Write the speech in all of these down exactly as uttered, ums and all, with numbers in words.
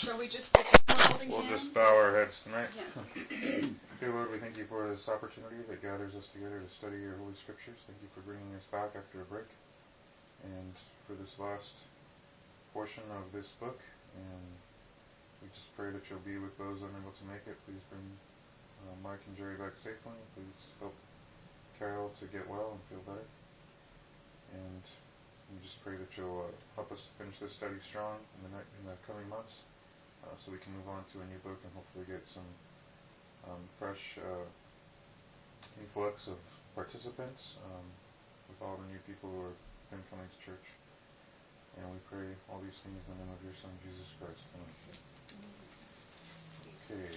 Shall we just begin holding We'll hands? just bow our heads tonight. Yes. Dear Lord, we thank you for this opportunity that gathers us together to study your Holy Scriptures. Thank you for bringing us back after a break. And for this last portion of this book. And we just pray that you'll be with those unable to make it. Please bring uh, Mike and Jerry back safely. Please help Carol to get well and feel better. And we just pray that you'll uh, help us to finish this study strong in the, ne- in the coming months. Uh, so we can move on to a new book and hopefully get some um, fresh uh, influx of participants um, with all the new people who have been coming to church. And we pray all these things in the name of your Son, Jesus Christ. Amen. Okay.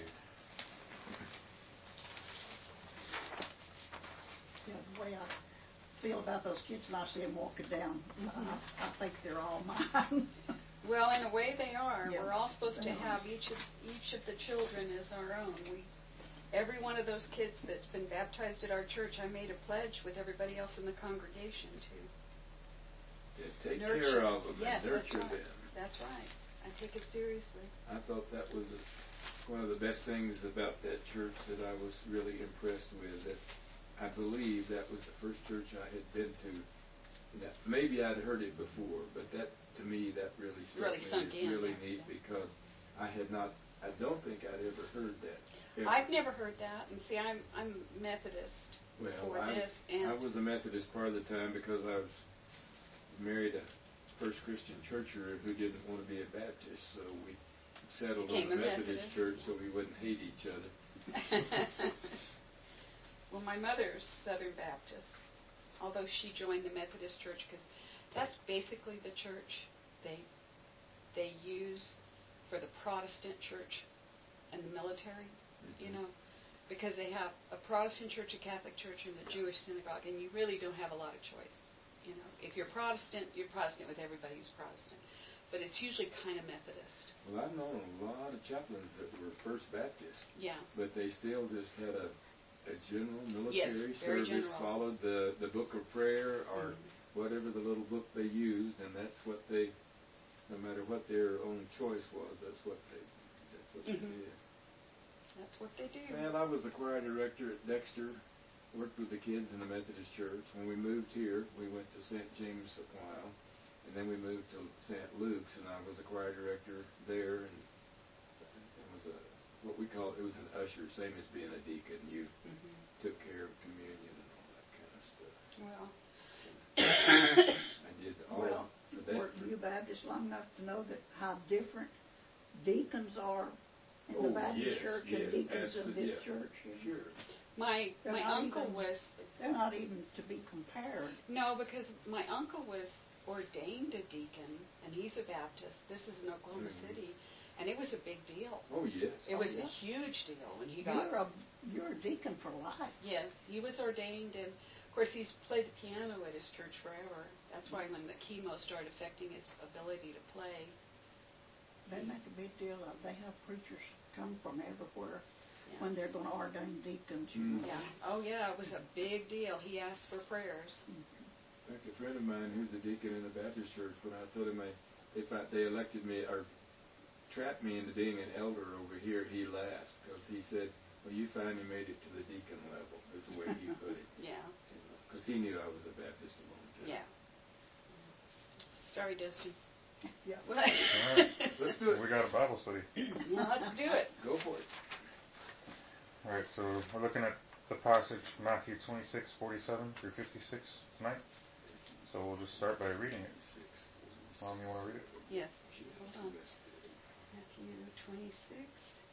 Yeah, the way I feel about those kids when I see them walking down, mm-hmm. I, I think they're all mine. Well, in a way they are. Yeah, We're all supposed to are. have each of each of the children as our own. We, every one of those kids that's been baptized at our church, I made a pledge with everybody else in the congregation to yeah, take nurture. care of them yes, and nurture that's right. them. That's right. I take it seriously. I thought that was a, one of the best things about that church that I was really impressed with. That I believe that was the first church I had been to. That maybe I'd heard it before, but that to me that really struck really me sunk as in, really yeah. neat because I had not. I don't think I'd ever heard that. Ever. I've never heard that, and see, I'm I'm Methodist well, for I, this, and I was a Methodist part of the time because I was married a First Christian churcher who didn't want to be a Baptist, so we settled on a Methodist, Methodist church so we wouldn't hate each other. Well, my mother's Southern Baptist, although she joined the Methodist church because that's basically the church they they use for the Protestant church and the military, mm-hmm. you know, because they have a Protestant church, a Catholic church, and a Jewish synagogue, and you really don't have a lot of choice. You know, if you're Protestant, you're Protestant with everybody who's Protestant, but it's usually kind of Methodist. Well, I've known a lot of chaplains that were First Baptist, yeah, but they still just had a a general military yes, very service, general. followed the, the book of prayer or mm-hmm. whatever the little book they used, and that's what they, no matter what their own choice was, that's what they, that's what mm-hmm. they did. That's what they do. Well, I was the choir director at Dexter, worked with the kids in the Methodist church. When we moved here, we went to Saint James a while, and then we moved to Saint Luke's, and I was a choir director there, and it was a what we call it was an usher, same as being a deacon. You mm-hmm. took care of communion and all that kind of stuff. Well, I did all well, of that. Were you Baptist long enough to know that how different deacons are in oh, the Baptist yes, church yes, and deacons of this yeah, church? Sure. My they're my uncle even, was. They're not even to be compared. No, because my uncle was ordained a deacon, and he's a Baptist. This is in Oklahoma mm-hmm. City. And it was a big deal. Oh, yes. It was oh, yeah. a huge deal when he you're got... A, you're a deacon for life. Yes, he was ordained, and, of course, he's played the piano at his church forever. That's why when the chemo started affecting his ability to play... They make a big deal of They have preachers come from everywhere yeah. when they're going to ordain deacons. Mm. Yeah. Oh, yeah, it was a big deal. He asked for prayers. Mm-hmm. Like a friend of mine who's a deacon in the Baptist church, when I told him I, if I, they elected me... or trapped me into being an elder over here, he laughed because he said, well, you finally made it to the deacon level, is the way he put it. Yeah. Because you know, he knew I was a Baptist a long time. Yeah. Sorry, Dustin. Yeah. All right. Let's do it. We got a Bible study. Well, let's do it. Go for it. All right, so we're looking at the passage Matthew twenty-six, forty-seven through fifty-six tonight. So we'll just start by reading it. Mom, you want to read it? Yes. Hold on. Matthew twenty-six.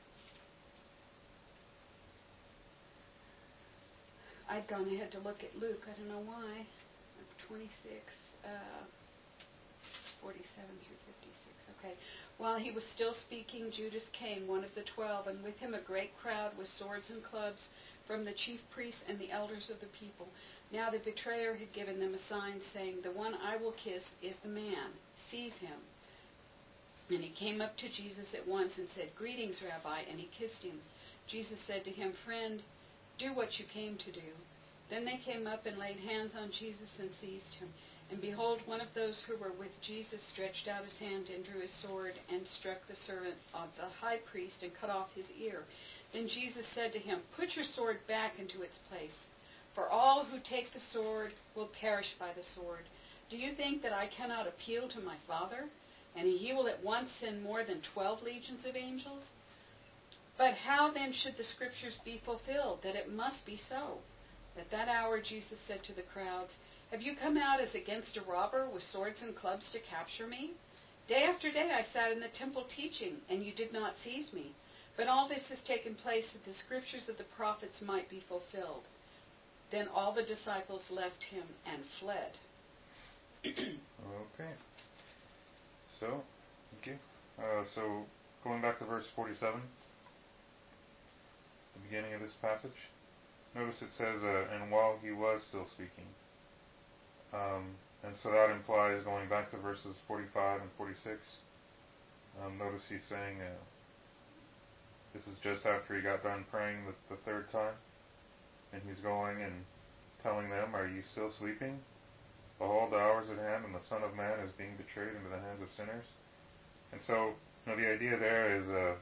I'd gone ahead to look at Luke. I don't know why. twenty-six, uh, forty-seven through fifty-six. Okay. While he was still speaking, Judas came, one of the twelve, and with him a great crowd with swords and clubs from the chief priests and the elders of the people. Now the betrayer had given them a sign, saying, "The one I will kiss is the man. Seize him." And he came up to Jesus at once and said, "Greetings, Rabbi," and he kissed him. Jesus said to him, "Friend, do what you came to do." Then they came up and laid hands on Jesus and seized him. And behold, one of those who were with Jesus stretched out his hand and drew his sword and struck the servant of the high priest and cut off his ear. Then Jesus said to him, "Put your sword back into its place, for all who take the sword will perish by the sword. Do you think that I cannot appeal to my Father, and he will at once send more than twelve legions of angels? But how then should the Scriptures be fulfilled, that it must be so?" At that hour Jesus said to the crowds, "Have you come out as against a robber with swords and clubs to capture me? Day after day I sat in the temple teaching, and you did not seize me. But all this has taken place that the Scriptures of the prophets might be fulfilled." Then all the disciples left him and fled. Okay. So, thank you. Uh, so, going back to verse forty-seven, the beginning of this passage, notice it says, uh, "and while he was still speaking." Um, and so that implies going back to verses forty-five and forty-six. Um, notice he's saying, uh, this is just after he got done praying the, the third time. And he's going and telling them, "Are you still sleeping? Behold, the hour is at hand, and the Son of Man is being betrayed into the hands of sinners." And so, you know, the idea there is, uh,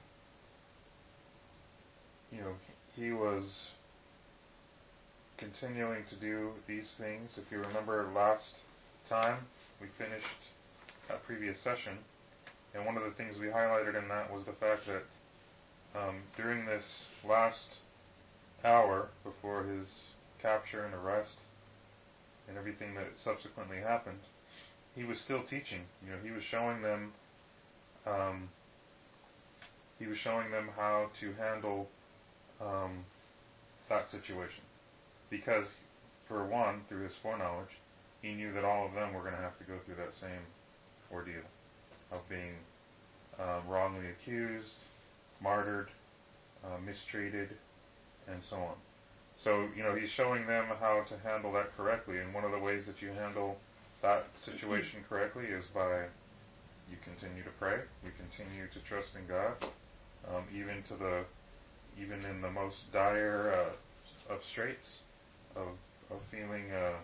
you know, he was continuing to do these things. If you remember last time, we finished a previous session, and one of the things we highlighted in that was the fact that um, during this last hour before his capture and arrest and everything that subsequently happened, he was still teaching. You know, he was showing them, um, he was showing them how to handle um, that situation. Because, for one, through his foreknowledge, he knew that all of them were going to have to go through that same ordeal of being um, wrongly accused, martyred, uh, mistreated, and so on. So, you know, he's showing them how to handle that correctly, and one of the ways that you handle that situation correctly is by you continue to pray, you continue to trust in God, um, even to the, even in the most dire uh, of straits, of of feeling, uh,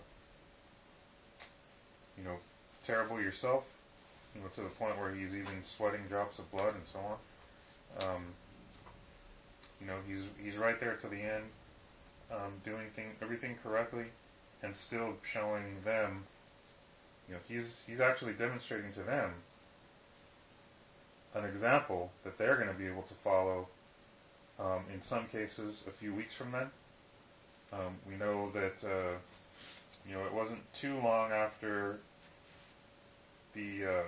you know, terrible yourself, you know, to the point where he's even sweating drops of blood and so on. Um, you know, he's he's right there to the end, um, doing thing, everything correctly, and still showing them. You know, he's he's actually demonstrating to them an example that they're going to be able to follow. Um, in some cases, a few weeks from then. Um, we know that uh, you know it wasn't too long after the uh,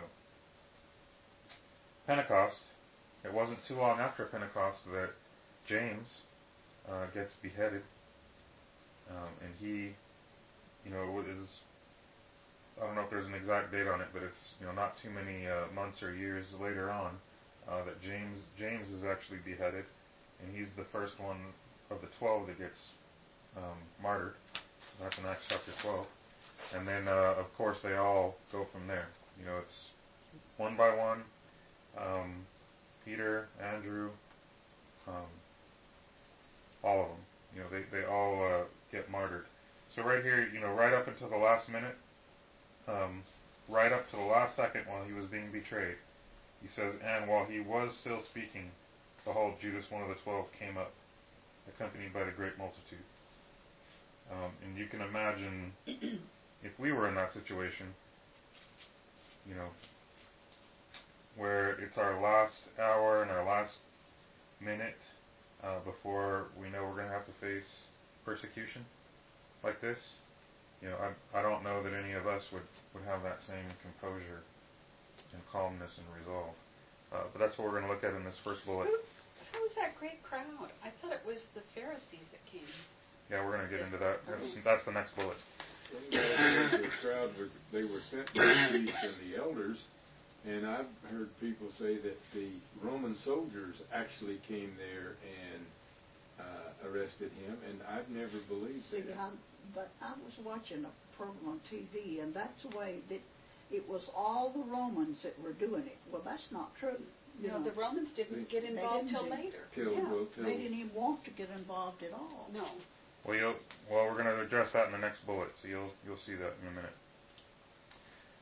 Pentecost. It wasn't too long after Pentecost that James uh, gets beheaded, um, and he, you know, is, I don't know if there's an exact date on it, but it's, you know, not too many uh, months or years later on uh, that James James is actually beheaded, and he's the first one of the twelve that gets um, martyred. That's in Acts chapter twelve, and then uh, of course they all go from there. You know, it's one by one. Um, Peter, Andrew, um, all of them. You know, they they all uh, get martyred. So right here, you know, right up until the last minute, um, right up to the last second while he was being betrayed, he says, "And while he was still speaking, behold, Judas, one of the twelve, came up, accompanied by the great multitude." Um, and you can imagine if we were in that situation, you know, where it's our last hour and our last minute uh, before we know we're going to have to face persecution like this. You know, I, I don't know that any of us would, would have that same composure and calmness and resolve. Uh, but that's what we're going to look at in this first bullet. Who, who was that great crowd? I thought it was the Pharisees that came. Yeah, we're going to get into that. That's, that's the next bullet. The crowd were, they were sent by the priests and the elders, and I've heard people say that the Roman soldiers actually came there and uh, arrested him, and I've never believed See, that. I, but I was watching a program on T V, and that's the way that it was all the Romans that were doing it. Well, that's not true. You No, know, the Romans didn't They- get involved didn't till do- later. Till, yeah, well, till, they didn't even want to get involved at all. No. Well, you'll, well, we're going to address that in the next bullet, so you'll you'll see that in a minute.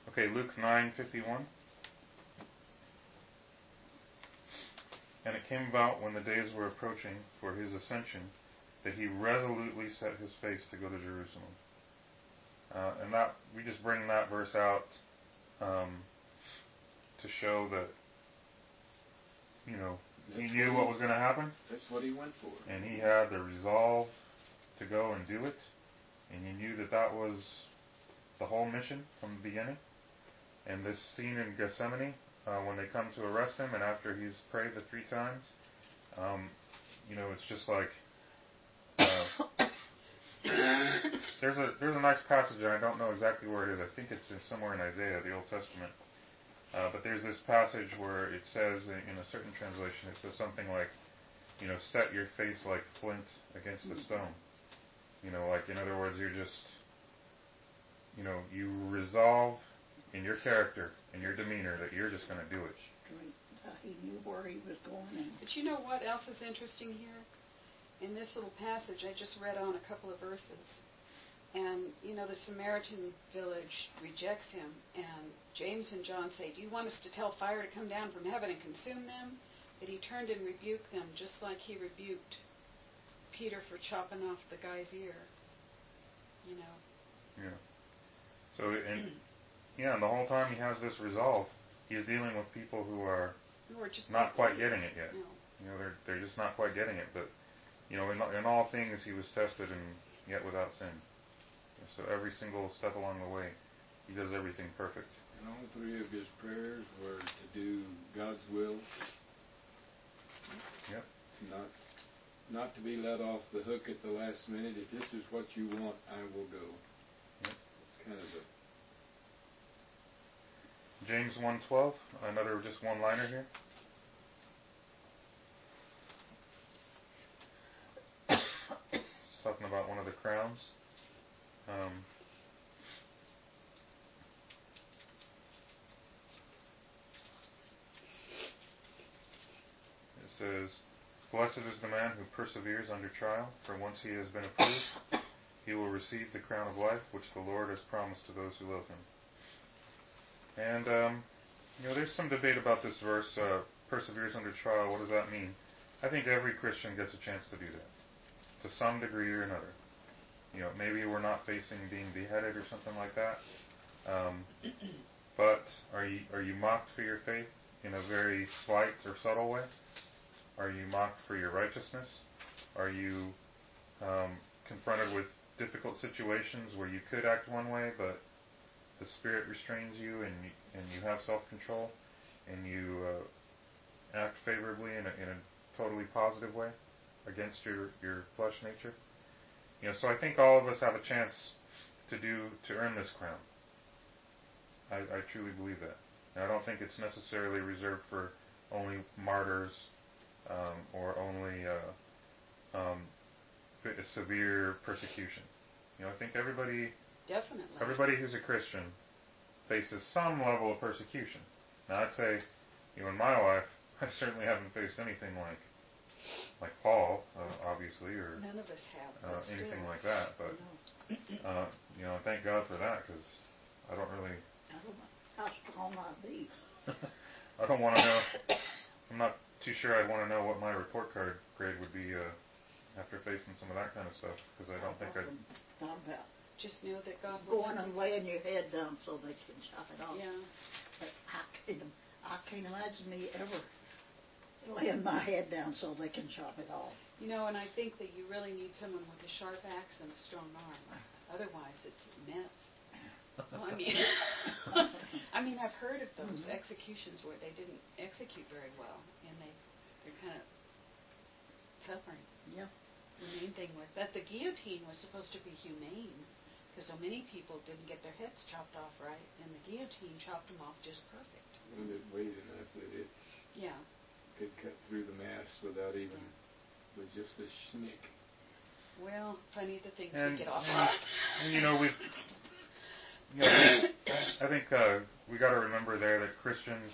Okay, Luke nine fifty-one. And it came about when the days were approaching for his ascension that he resolutely set his face to go to Jerusalem. Uh, and that we just bring that verse out um, to show that, you know, he That's knew what what he- was going to happen, That's what he went for. and he had the resolve to go and do it, and he knew that that was the whole mission from the beginning. And this scene in Gethsemane, uh, when they come to arrest him, and after he's prayed the three times, um, you know, it's just like uh, there's a there's a nice passage, and I don't know exactly where it is. I think it's in, somewhere in Isaiah, the Old Testament. Uh, but there's this passage where it says, in, in a certain translation, it says something like, you know, set your face like flint against the stone. You know, like, in other words, you're just, you know, you resolve in your character, in your demeanor, that you're just going to do it. Straight. Uh, he knew where he was going, and But you know what else is interesting here? In this little passage, I just read on a couple of verses. And, you know, the Samaritan village rejects him. And James and John say, do you want us to tell fire to come down from heaven and consume them? But he turned and rebuked them, just like he rebuked Peter for chopping off the guy's ear. You know. Yeah. So, and, yeah, and the whole time he has this resolve, he's dealing with people who are Who are just not quite getting it yet. No. You know, they're they're just not quite getting it. But, you know, in, in all things he was tested and yet without sin. So every single step along the way, he does everything perfect. And all three of his prayers were to do God's will. Yep. Not not to be let off the hook at the last minute. If this is what you want, I will go. Yep. It's kind of a James one twelve, another just one-liner here. It's talking about one of the crowns. Um, it says, blessed is the man who perseveres under trial, for once he has been approved, he will receive the crown of life, which the Lord has promised to those who love him. And, um, you know, there's some debate about this verse, uh, perseveres under trial. What does that mean? I think every Christian gets a chance to do that, to some degree or another. You know, maybe we're not facing being beheaded or something like that. Um, but are you are you mocked for your faith in a very slight or subtle way? Are you mocked for your righteousness? Are you um, confronted with difficult situations where you could act one way, but the Spirit restrains you, and you, and you have self-control, and you uh, act favorably in a, in a totally positive way against your, your flesh nature? You know, so I think all of us have a chance to do to earn this crown. I, I truly believe that. And I don't think it's necessarily reserved for only martyrs um, or only uh, um, severe persecution. You know, I think everybody, Definitely. everybody who's a Christian faces some level of persecution. Now, I'd say, you know, in my life, I certainly haven't faced anything like like Paul, uh, obviously, or None of us have. uh, but anything still. like that. But no, uh, you know, thank God for that, because I don't really, I don't know how strong I'd be. I don't want to know. I'm not too sure I'd want to know what my report card grade would be uh, after facing some of that kind of stuff, because I don't think I'd. Thought about Just know that God will going have and you. laying your head down so they can chop it off. Yeah. But I can't, I can't imagine me ever laying my head down so they can chop it off. You know, and I think that you really need someone with a sharp axe and a strong arm. Otherwise, it's a mess. Well, I mean, I mean, I've heard of those Mhm. executions where they didn't execute very well, and they they're kind of suffering. Yeah. The main thing was that the guillotine was supposed to be humane, because so many people didn't get their heads chopped off right, and the guillotine chopped them off just perfect. when it weighed enough that it Yeah. could cut through the mass without even with just a schnick. Well, funny the things And, we get off and, on. and you know, we, you know, I think uh, we got to remember there that Christians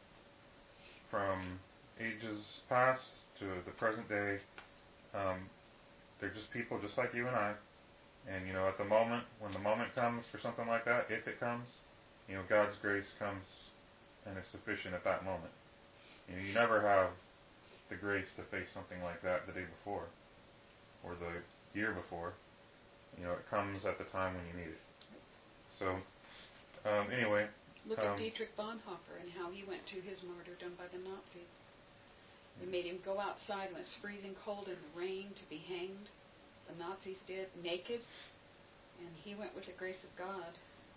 from ages past to the present day, um, they're just people just like you and I. And you know, at the moment, when the moment comes for something like that, if it comes, you know, God's grace comes and is sufficient at that moment. You know, you never have the grace to face something like that the day before or the year before. You know, it comes at the time when you need it. So, um, anyway. Look um, at Dietrich Bonhoeffer and how he went to his martyrdom by the Nazis. They made him go outside when it's freezing cold in the rain to be hanged. The Nazis did, naked. And he went with the grace of God.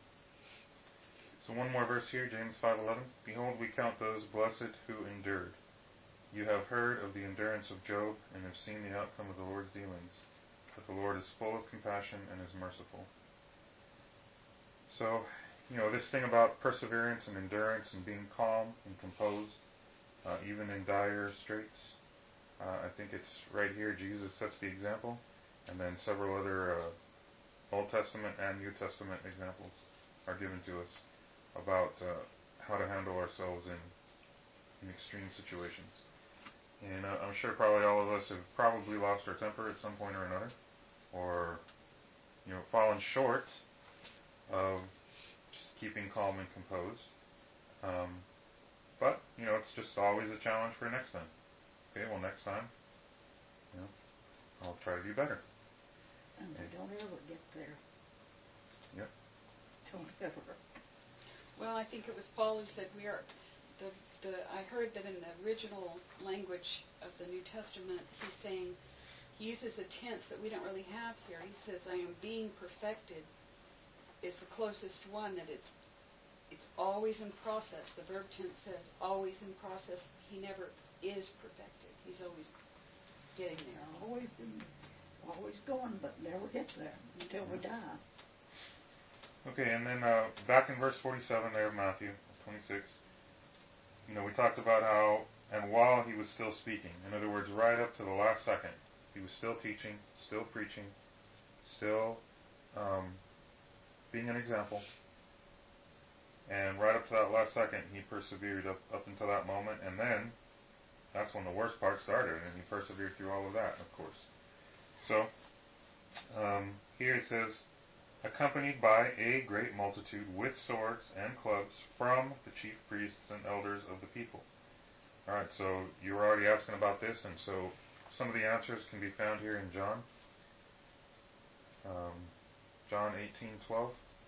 So one more verse here, James five eleven. Behold, we count those blessed who endured. You have heard of the endurance of Job and have seen the outcome of the Lord's dealings. But the Lord is full of compassion and is merciful. So, you know, this thing about perseverance and endurance and being calm and composed, uh, even in dire straits, uh, I think it's right here Jesus sets the example, and then several other uh, Old Testament and New Testament examples are given to us about uh, how to handle ourselves in, in extreme situations. And uh, I'm sure probably all of us have probably lost our temper at some point or another, or, you know, fallen short of just keeping calm and composed. Um, but, you know, it's just always a challenge for next time. Okay, well, next time, you know, I'll try to do better. And we don't ever get there. Yep. Don't ever. Well, I think it was Paul who said we are, the, the, I heard that in the original language of the New Testament, he's saying, he uses a tense that we don't really have here. He says, I am being perfected, is the closest one, that it's it's always in process. The verb tense says always in process. He never is perfected. He's always getting there. Always, always going, but never get there until we die. Okay, and then uh, back in verse forty-seven there of Matthew twenty-six, you know, we talked about how, and while he was still speaking, in other words, right up to the last second, he was still teaching, still preaching, still um, being an example. And right up to that last second, he persevered up, up until that moment, and then that's when the worst part started, and he persevered through all of that, of course. So, um, here it says, accompanied by a great multitude with swords and clubs from the chief priests and elders of the people. All right, so you were already asking about this, and so some of the answers can be found here in John. Um, John eighteen twelve.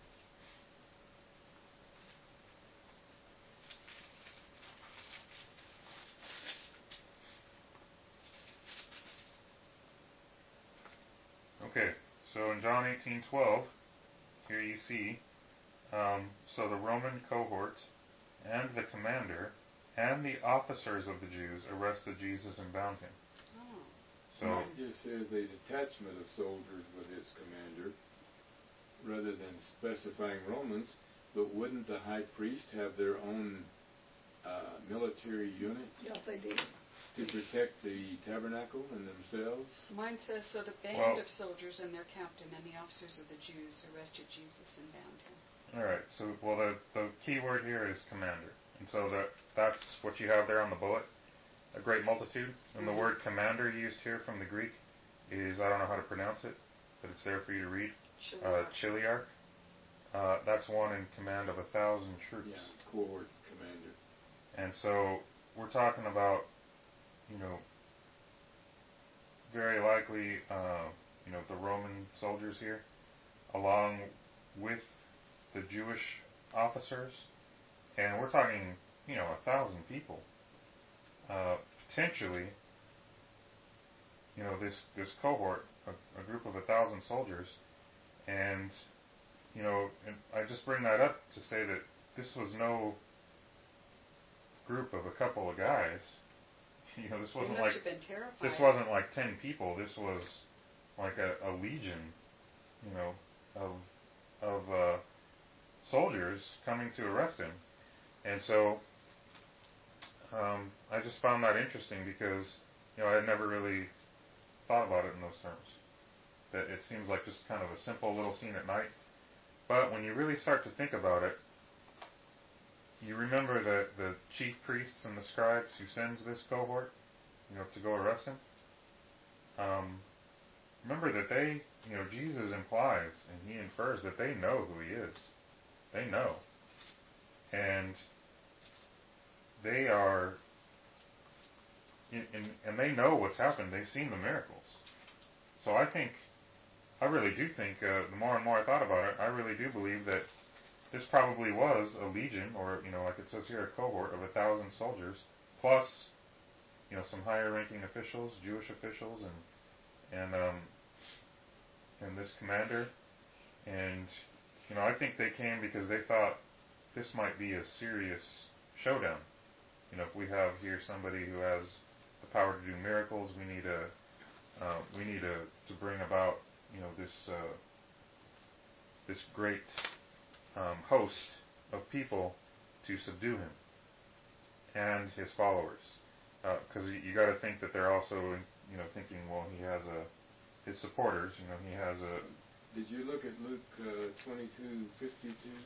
Okay, so in John eighteen twelve, here you see, um, so the Roman cohort and the commander and the officers of the Jews arrested Jesus and bound him. Oh. So It just says a detachment of soldiers with its commander, rather than specifying Romans. But wouldn't the high priest have their own uh, military unit Yeah, they did. to protect the tabernacle and themselves? Mine says, so the band Well- of soldiers and their captain and the officers of the Jews arrested Jesus and bound him. all right, so well the the key word here is commander, and so that that's what you have there on the bullet, a great multitude. And the Mhm. word commander used here from the Greek is, I don't know how to pronounce it, but it's there for you to read. Uh, chiliarch. Uh, that's one in command of a thousand troops. Yeah, cohort commander. And so we're talking about, you know, very likely, uh, you know, the Roman soldiers here, along with the Jewish officers, and we're talking, you know, a thousand people. Uh, potentially, you know, this this cohort, a, a group of a thousand soldiers, and you know, and I just bring that up to say that this was no group of a couple of guys. You know, this They wasn't must like have been terrified. this wasn't like ten people. This was like a, a legion, you know, of of uh, soldiers coming to arrest him. And so um, I just found that interesting because, you know, I had never really thought about it in those terms. That it seems like just kind of a simple little scene at night. But when you really start to think about it, you remember the, the chief priests and the scribes who sends this cohort, you know, to go arrest him. Um, remember that they, you know, Jesus implies and he infers that they know who he is. They know. and they are, in, in, and they know what's happened. They've seen the miracles. So I think, I really do think, uh, the more and more I thought about it, I really do believe that this probably was a legion, or, you know, like it says here, a cohort of a thousand soldiers, plus, you know, some higher-ranking officials, Jewish officials, and and um, and this commander. And, you know, I think they came because they thought this might be a serious showdown. You know, if we have here somebody who has the power to do miracles, we need a uh, we need a, to bring about, you know, this uh, this great um, host of people to subdue him and his followers. Because uh, you, you got to think that they're also, you know, thinking, well, he has a his supporters. You know, he has a. Did you look at Luke uh, twenty-two fifty-two?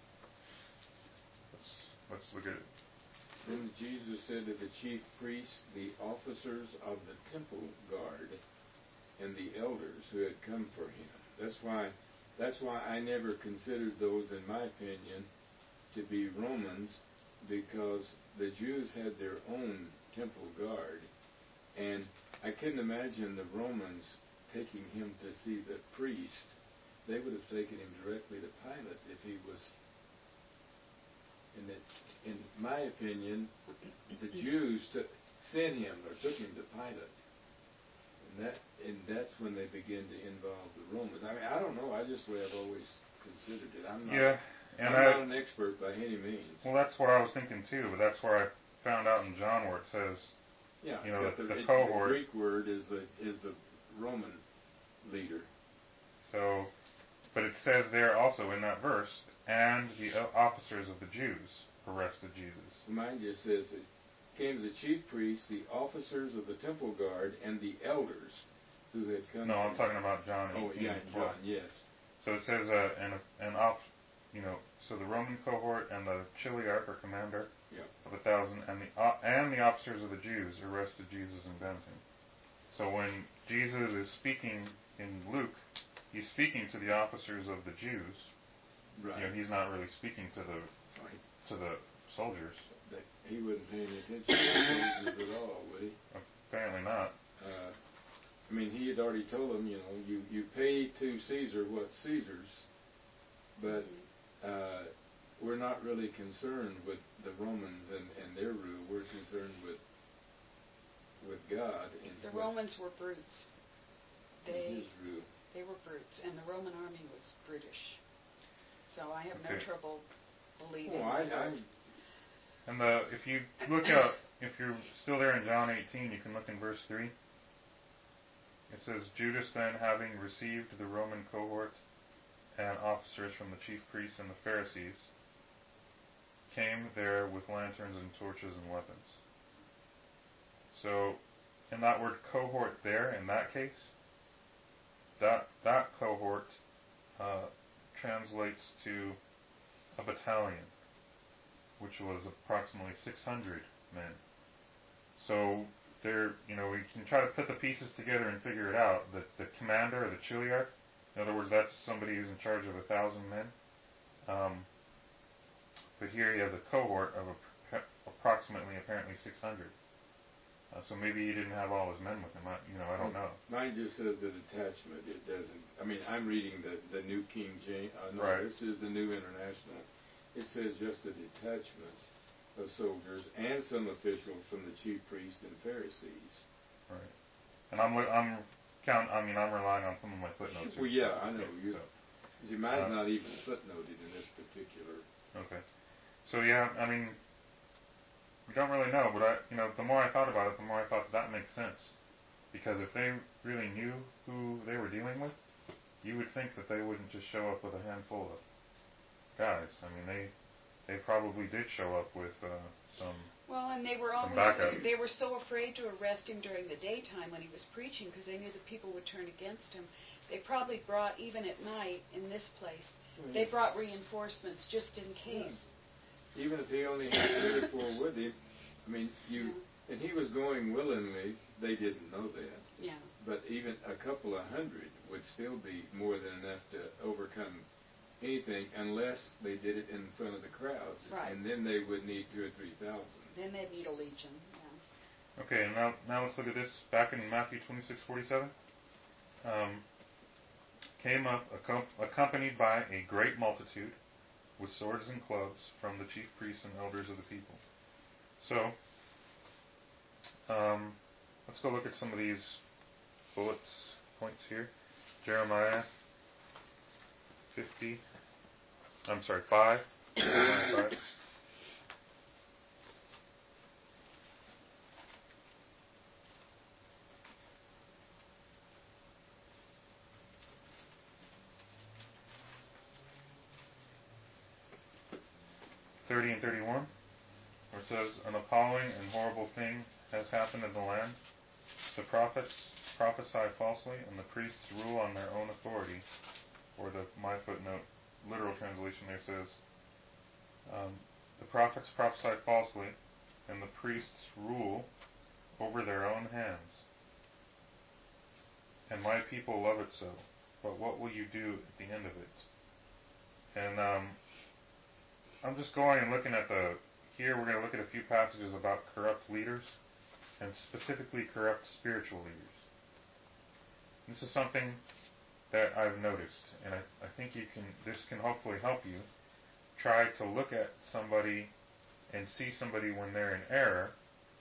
Let's let's look at it. Then Jesus said to the chief priests, the officers of the temple guard, and the elders who had come for him. That's why, that's why I never considered those, in my opinion, to be Romans, because the Jews had their own temple guard, and I couldn't imagine the Romans taking him to see the priest. They would have taken him directly to Pilate if he was. In, the, in my opinion, the Jews took, sent him or took him to Pilate, and that and that's when they begin to involve the Romans. I mean, I don't know. I just the way I've always considered it. I'm not. Yeah, and I'm I, not an expert by any means. Well, that's what I was thinking too, but that's where I found out in John where it says, yeah, you know, the, the, the it, cohort. The Greek word is a is a Roman leader. So, but it says there also in that verse, and the officers of the Jews arrested Jesus. Mine just says it came to the chief priests, the officers of the temple guard, and the elders who had come. No, I'm talking about John eighteen. Oh yeah, John, yes. So it says, uh, and an off, you know, so the Roman cohort and the chiliarch or commander yeah. of a thousand, and the uh, and the officers of the Jews arrested Jesus and bound him. So when Jesus is speaking in Luke, he's speaking to the officers of the Jews. Right. You know, he's not really speaking to the right. to the soldiers. That he wouldn't pay any attention to the soldiers at all, would he? Apparently not. Uh, I mean, he had already told them, you know, you, you pay to Caesar what's Caesar's, but uh, we're not really concerned with the Romans and, and their rule. We're concerned with with God. And the Romans were brutes. They his rule. They were brutes, and the Roman army was brutish. So I have okay. no trouble believing. Well, I, I, and the if you look up, if you're still there in John eighteen, you can look in verse three. It says, Judas then, having received the Roman cohort and officers from the chief priests and the Pharisees, came there with lanterns and torches and weapons. So, in that word cohort there, in that case, that that cohort uh, translates to a battalion, which was approximately six hundred men. So, there, you know, we can try to put the pieces together and figure it out. The, the commander, or the chiliarch, in other words, that's somebody who's in charge of a thousand men. Um, but here you have the cohort of a, approximately, apparently, six hundred. Uh, so maybe he didn't have all his men with him. I, you know, I don't know. Mine just says a detachment. It doesn't. I mean, I'm reading the, the New King James. Uh, no, right. This is the New International. It says just a detachment of soldiers and some officials from the chief priests and Pharisees. Right. And I'm I'm count. I mean, I'm relying on some of my footnotes. Well, here, yeah, so, I know. yeah, You, so. you might uh, not even footnoted in this particular. Okay. So yeah, I mean, we don't really know, but I, you know, the more I thought about it, the more I thought that makes sense. Because if they really knew who they were dealing with, you would think that they wouldn't just show up with a handful of guys. I mean, they they probably did show up with uh, some. Well, and they were always they were so afraid to arrest him during the daytime when he was preaching because they knew that people would turn against him. They probably brought, even at night in this place, mm-hmm. they brought reinforcements just in case. Yeah. Even if he only had three or four with him, I mean, you yeah. and he was going willingly. They didn't know that. Yeah. But even a couple of hundred would still be more than enough to overcome anything unless they did it in front of the crowds. Right. And then they would need two or three thousand. Then they'd need a legion. Yeah. Okay, and now now let's look at this. Back in Matthew twenty-six forty-seven, um, came up accom- accompanied by a great multitude with swords and clubs from the chief priests and elders of the people. So, um, let's go look at some of these bullets points here. Jeremiah fifty. I'm sorry, five. Jeremiah five. thirty and thirty-one, where it says, an appalling and horrible thing has happened in the land. The prophets prophesy falsely, and the priests rule on their own authority. Or the my footnote, literal translation there says, um, the prophets prophesy falsely, and the priests rule over their own hands. And my people love it so. But what will you do at the end of it? And um, I'm just going and looking at the, here we're going to look at a few passages about corrupt leaders, and specifically corrupt spiritual leaders. This is something that I've noticed, and I, I think you can, this can hopefully help you try to look at somebody and see somebody when they're in error.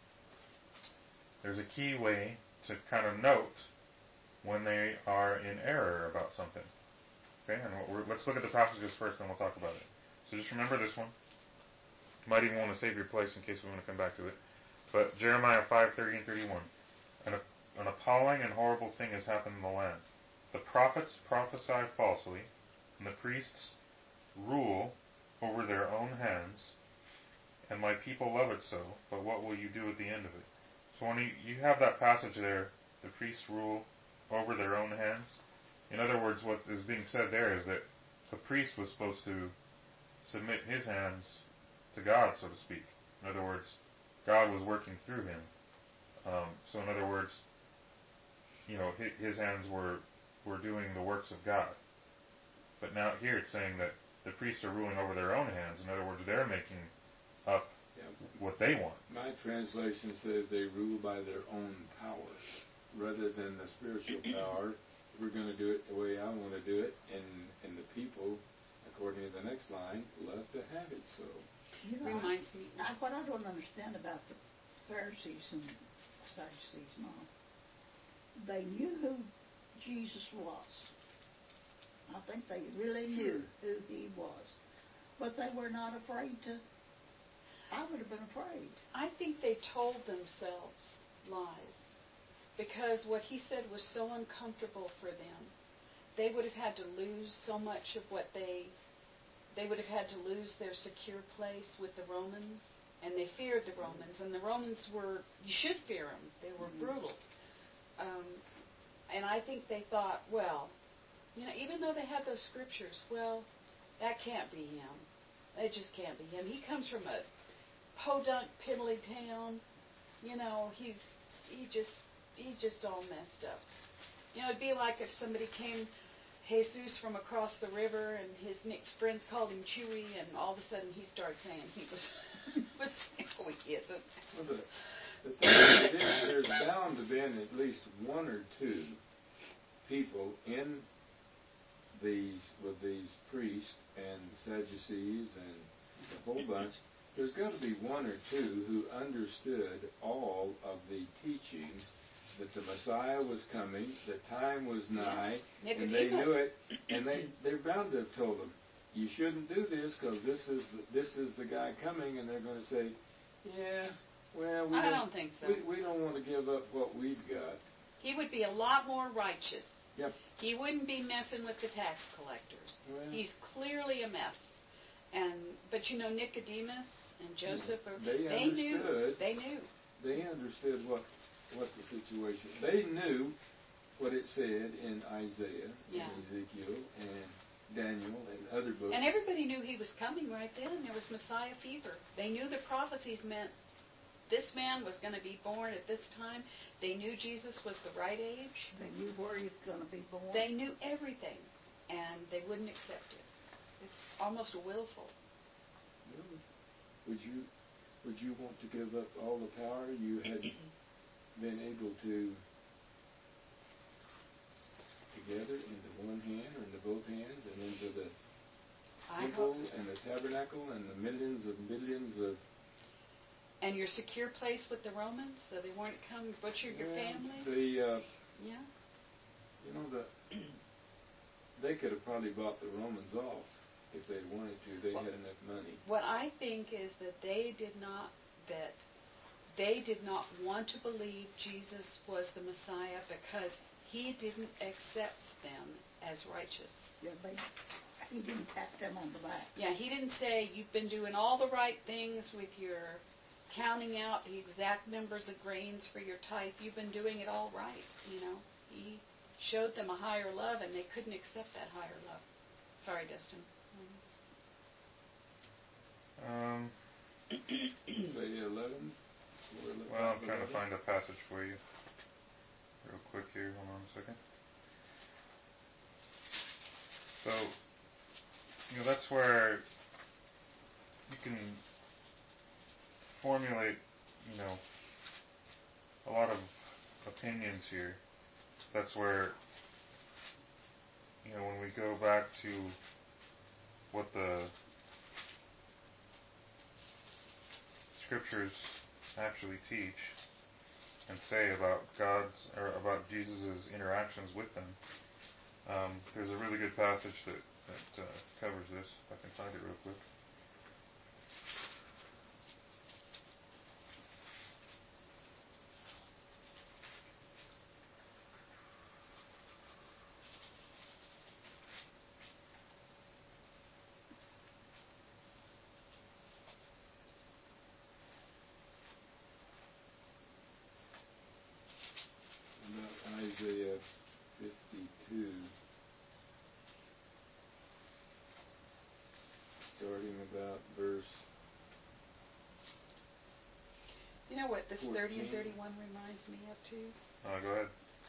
There's a key way to kind of note when they are in error about something. Okay, and we're, let's look at the passages first, then we'll talk about it. So just remember this one. You might even want to save your place in case we want to come back to it. But Jeremiah five, thirty and thirty-one. An, an appalling and horrible thing has happened in the land. The prophets prophesy falsely, and the priests rule over their own hands, and my people love it so, but what will you do at the end of it? So when you, you have that passage there, the priests rule over their own hands. In other words, what is being said there is that the priest was supposed to submit his hands to God, so to speak. In other words, God was working through him. Um, so in other words, you know, his, his hands were were doing the works of God. But now here it's saying that the priests are ruling over their own hands. In other words, they're making up Yeah. what they want. My translation says they rule by their own power rather than the spiritual power. We're going to do it the way I want to do it, and, and the people, according to the next line, love to have it so. You know, Reminds me. I, what I don't understand about the Pharisees and Sadducees and all, they knew who Jesus was. I think they really knew who he was. But they were not afraid to. I would have been afraid. I think they told themselves lies because what he said was so uncomfortable for them. They would have had to lose so much of what they, they would have had to lose their secure place with the Romans, and they feared the Romans, and the Romans were, you should fear them, they were mm-hmm. brutal. Um, and I think they thought, well, you know, even though they had those scriptures, well, that can't be him. It just can't be him. He comes from a podunk, piddly town. You know, he's he just he's just all messed up. You know, it'd be like if somebody came, Jesus from across the river, and his mixed friends called him Chewy, and all of a sudden he started saying he was was oh, he isn't. Well, the, the thing is, there's bound to be at least one or two people in these with these priests and Sadducees and the whole bunch. There's got to be one or two who understood all of the teachings, that the Messiah was coming, the time was nigh, yes. and they knew it, and they, they're bound to have told them, you shouldn't do this because this is the, this is the guy coming, and they're going to say, yeah, well, we I don't, don't think so. We, we don't want to give up what we've got. He would be a lot more righteous. Yep. He wouldn't be messing with the tax collectors. Well, He's clearly a mess. And but you know, Nicodemus and Joseph, are, they, they knew. They knew. They understood what what the situation. They knew what it said in Isaiah, yeah. and Ezekiel, and Daniel, and other books. And everybody knew he was coming right then. There was Messiah fever. They knew the prophecies meant this man was going to be born at this time. They knew Jesus was the right age. They knew where he was going to be born. They knew everything, and they wouldn't accept it. almost willful. Really? Would you would you want to give up all the power you had been able to together into one hand or into both hands and into the I temple hope. and the tabernacle and the millions of millions of And your secure place with the Romans, so they won't come butcher your well, family? The uh, Yeah. you know the they could have probably bought the Romans off if they wanted to. They Well, had enough money. What I think is that they did not that they did not want to believe Jesus was the Messiah because he didn't accept them as righteous. Yeah, they, he didn't pat them on the back. Yeah, he didn't say you've been doing all the right things with your counting out the exact numbers of grains for your tithe. You've been doing it all right, you know. He showed them a higher love, and they couldn't accept that higher love. Sorry, Dustin. Um, Say eleven. well, I'm trying to find a passage for you real quick here. Hold on a second. So, you know, that's where you can formulate, you know, a lot of opinions here. That's where, you know, when we go back to what the scriptures actually teach and say about God's, or about Jesus' interactions with them, um, there's a really good passage that, that uh, covers this. If I can find it real quick. About Isaiah fifty-two, starting about verse. You know what this thirty and fourteen. thirty-one reminds me of, too? Uh, go ahead.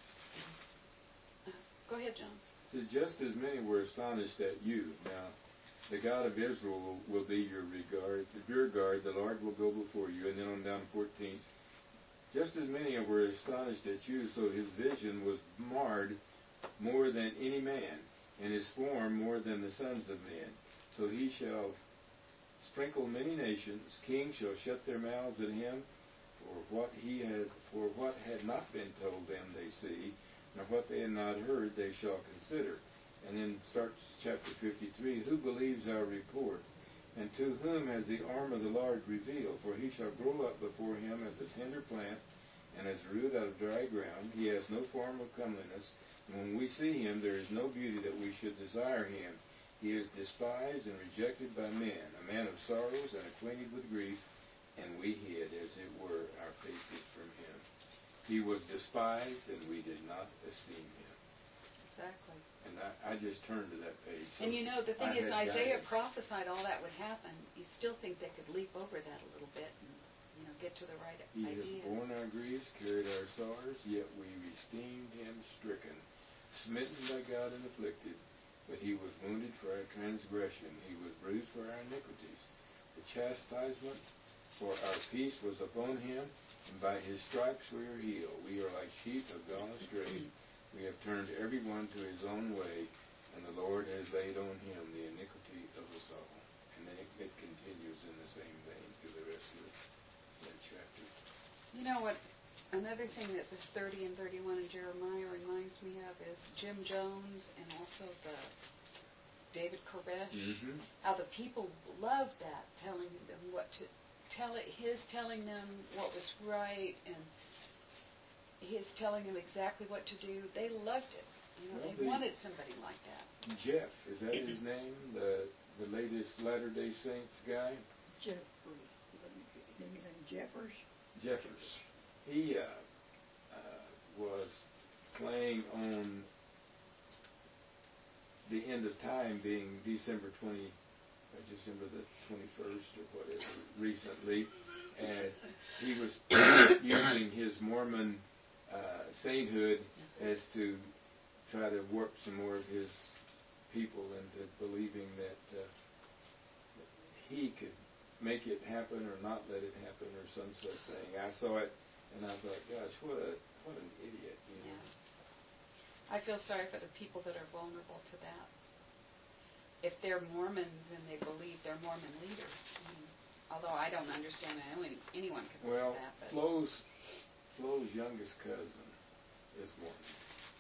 Uh, go ahead, John. It says, just as many were astonished at you. Now, the God of Israel will be your regard, your guard. The Lord will go before you. And then on down to fourteen. Just as many were astonished at you, so his vision was marred more than any man, and his form more than the sons of men. So he shall sprinkle many nations. Kings shall shut their mouths at him. For what he has, for what had not been told them they see, nor what they had not heard they shall consider. And then starts chapter fifty-three. Who believes our report? And to whom has the arm of the Lord revealed? For he shall grow up before him as a tender plant, and as a root out of dry ground. He has no form of comeliness. And when we see him, there is no beauty that we should desire him. He is despised and rejected by men, a man of sorrows and acquainted with grief, and we hid, as it were, our faces from him. He was despised, and we did not esteem him. Exactly. And I, I just turned to that page. So And you know, the thing I is, had Isaiah guidance. prophesied all that would happen. You still think they could leap over that a little bit and, you know, get to the right He idea. has borne our griefs, carried our sorrows, yet we esteemed him stricken, smitten by God and afflicted. But he was wounded for our transgression, he was bruised for our iniquities. The chastisement for our peace was upon him, and by his stripes we are healed. We are like sheep have gone astray. We have turned every one to his own way, and the Lord has laid on him the iniquity of us all. And then it, it continues in the same vein through the rest of that chapter. You know what? Another thing that this thirty and thirty-one in Jeremiah reminds me of is Jim Jones and also the David Koresh. Mm-hmm. How the people loved that, telling them what to tell it. His telling them what was right, and his telling them exactly what to do. They loved it. You know, Well, they the- wanted somebody like that. Jeff, is that his name? The the latest Latter-day Saints guy? Jeffrey. Anything Jeffers? Jeffers. He uh, uh, was playing on the end of time being December twenty, uh, December the twenty-first or whatever, recently, as he was using his Mormon uh, sainthood as to try to warp some more of his people into believing that uh, he could make it happen or not let it happen or some such thing. I saw it and I thought, gosh, what a what an idiot. You know? Yeah. I feel sorry for the people that are vulnerable to that. If they're Mormons and they believe they're Mormon leaders, I mean, although I don't understand how any, anyone could believe well, that. But Flo's Flo's youngest cousin is Mormon.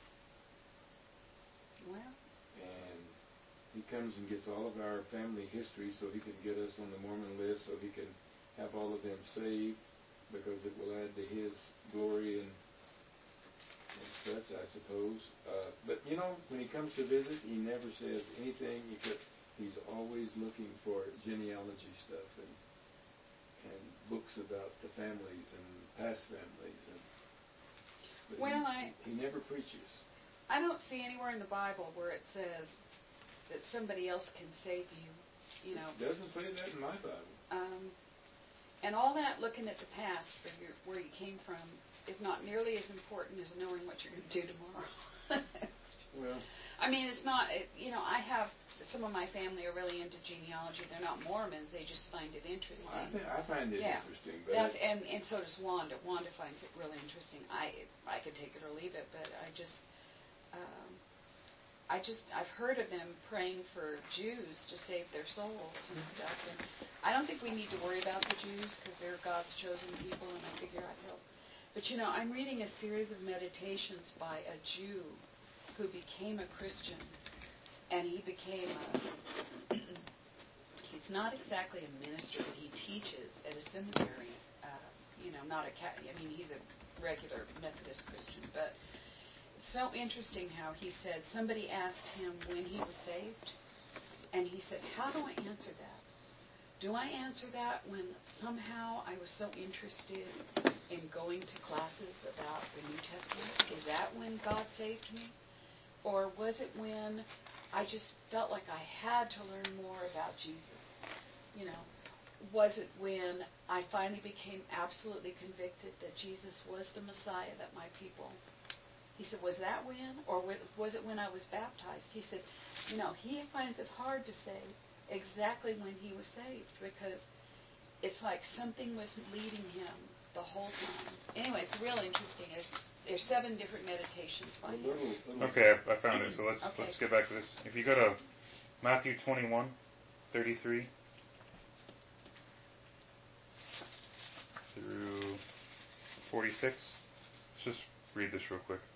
Well. And he comes and gets all of our family history so he can get us on the Mormon list, so he can have all of them saved, because it will add to his glory and, and such, I suppose. Uh, but, you know, when he comes to visit, he never says anything except he's always looking for genealogy stuff and and books about the families and past families. And, but well, he, I... he never preaches. I don't see anywhere in the Bible where it says that somebody else can save you, you know. It doesn't say that in my Bible. Um, and all that looking at the past for your, where you came from is not nearly as important as knowing what you're going to do tomorrow. Well, I mean, it's not, it, you know, I have, some of my family are really into genealogy. They're not Mormons. They just find it interesting. Well, I, th- I find it yeah. interesting. But That's, and, and so does Wanda. Wanda finds it really interesting. I, I could take it or leave it, but I just... Um, I just, I've heard of them praying for Jews to save their souls and stuff. And I don't think we need to worry about the Jews because they're God's chosen people, and I figure I'd help. But, you know, I'm reading a series of meditations by a Jew who became a Christian, and he became a, he's not exactly a minister, but he teaches at a seminary, uh, you know, not a, I mean, he's a regular Methodist Christian, but so interesting how he said, somebody asked him when he was saved, and he said, how do I answer that? Do I answer that when somehow I was so interested in going to classes about the New Testament? Is that when God saved me? Or was it when I just felt like I had to learn more about Jesus? You know, was it when I finally became absolutely convicted that Jesus was the Messiah that my people... He said, was that when? Or was it when I was baptized? He said, you know, he finds it hard to say exactly when he was saved because it's like something was leading him the whole time. Anyway, it's real interesting. There's, there's seven different meditations by him. Okay, I, I found it. So let's okay. let's get back to this. If you go to Matthew twenty-one, thirty-three through forty-six, let's just read this real quick.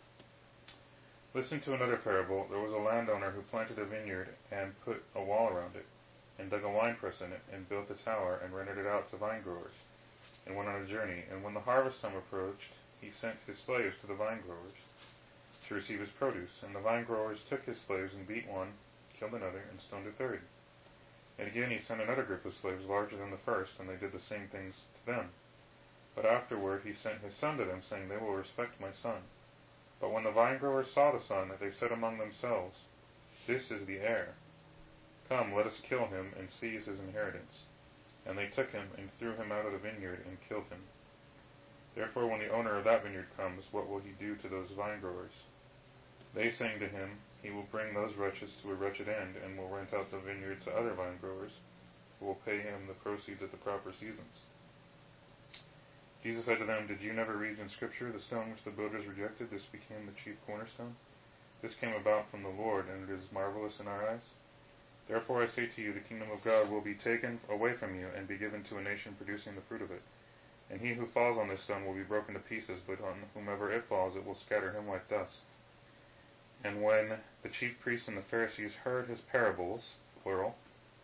Listen to another parable. There was a landowner who planted a vineyard and put a wall around it, and dug a winepress in it, and built a tower, and rented it out to vine growers, and went on a journey. And when the harvest time approached, he sent his slaves to the vine growers to receive his produce. And the vine growers took his slaves and beat one, killed another, and stoned a third. And again he sent another group of slaves larger than the first, and they did the same things to them. But afterward he sent his son to them, saying, they will respect my son. But when the vinegrowers saw the son, they said among themselves, this is the heir. Come, let us kill him and seize his inheritance. And they took him and threw him out of the vineyard and killed him. Therefore when the owner of that vineyard comes, what will he do to those vinegrowers? They saying to him, he will bring those wretches to a wretched end, and will rent out the vineyard to other vinegrowers, who will pay him the proceeds at the proper seasons. Jesus said to them, did you never read in Scripture, the stone which the builders rejected, this became the chief cornerstone? This came about from the Lord, and it is marvelous in our eyes. Therefore I say to you, the kingdom of God will be taken away from you, and be given to a nation producing the fruit of it. And he who falls on this stone will be broken to pieces, but on whomever it falls, it will scatter him like dust. And when the chief priests and the Pharisees heard his parables, plural,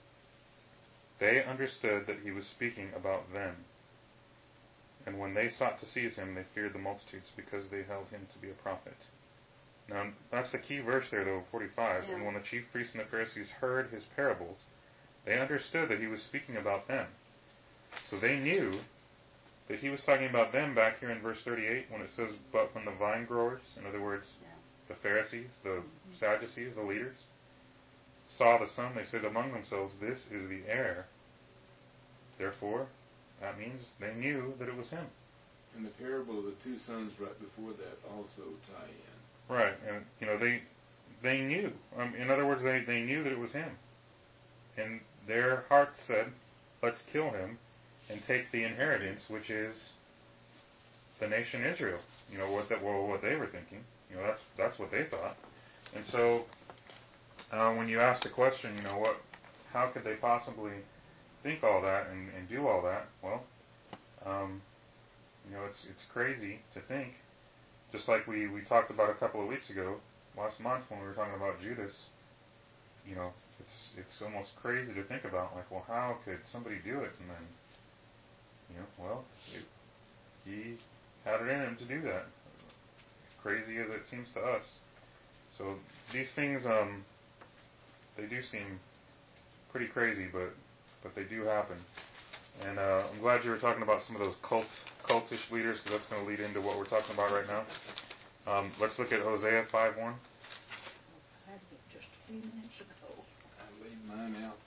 they understood that he was speaking about them. And when they sought to seize him, they feared the multitudes, because they held him to be a prophet. Now, that's the key verse there, though, forty-five. Yeah. And when the chief priests and the Pharisees heard his parables, they understood that he was speaking about them. So they knew that he was talking about them back here in verse thirty-eight, when it says, but when the vine growers, in other words, Yeah. the Pharisees, the Sadducees, the leaders, saw the son, they said among themselves, this is the heir. Therefore, that means they knew that it was him. And the parable of the two sons right before that also tie in. Right, and you know they they knew. Um, in other words, they, they knew that it was him, and their hearts said, let's kill him and take the inheritance, which is the nation Israel. You know, what that, well, what they were thinking. You know, that's that's what they thought. And so, uh, when you ask the question, you know, what, how could they possibly think all that and, and do all that? Well, um, you know, it's it's crazy to think. Just like we, we talked about a couple of weeks ago, last month when we were talking about Judas, you know, it's it's almost crazy to think about. Like, well, how could somebody do it? And then, you know, well, it, he had it in him to do that. Crazy as it seems to us. So these things, um, they do seem pretty crazy, but but they do happen. And uh, I'm glad you were talking about some of those cult cultish leaders, because that's going to lead into what we're talking about right now. Um, let's look at Hosea five one. I had it just a few minutes ago. I laid mine out.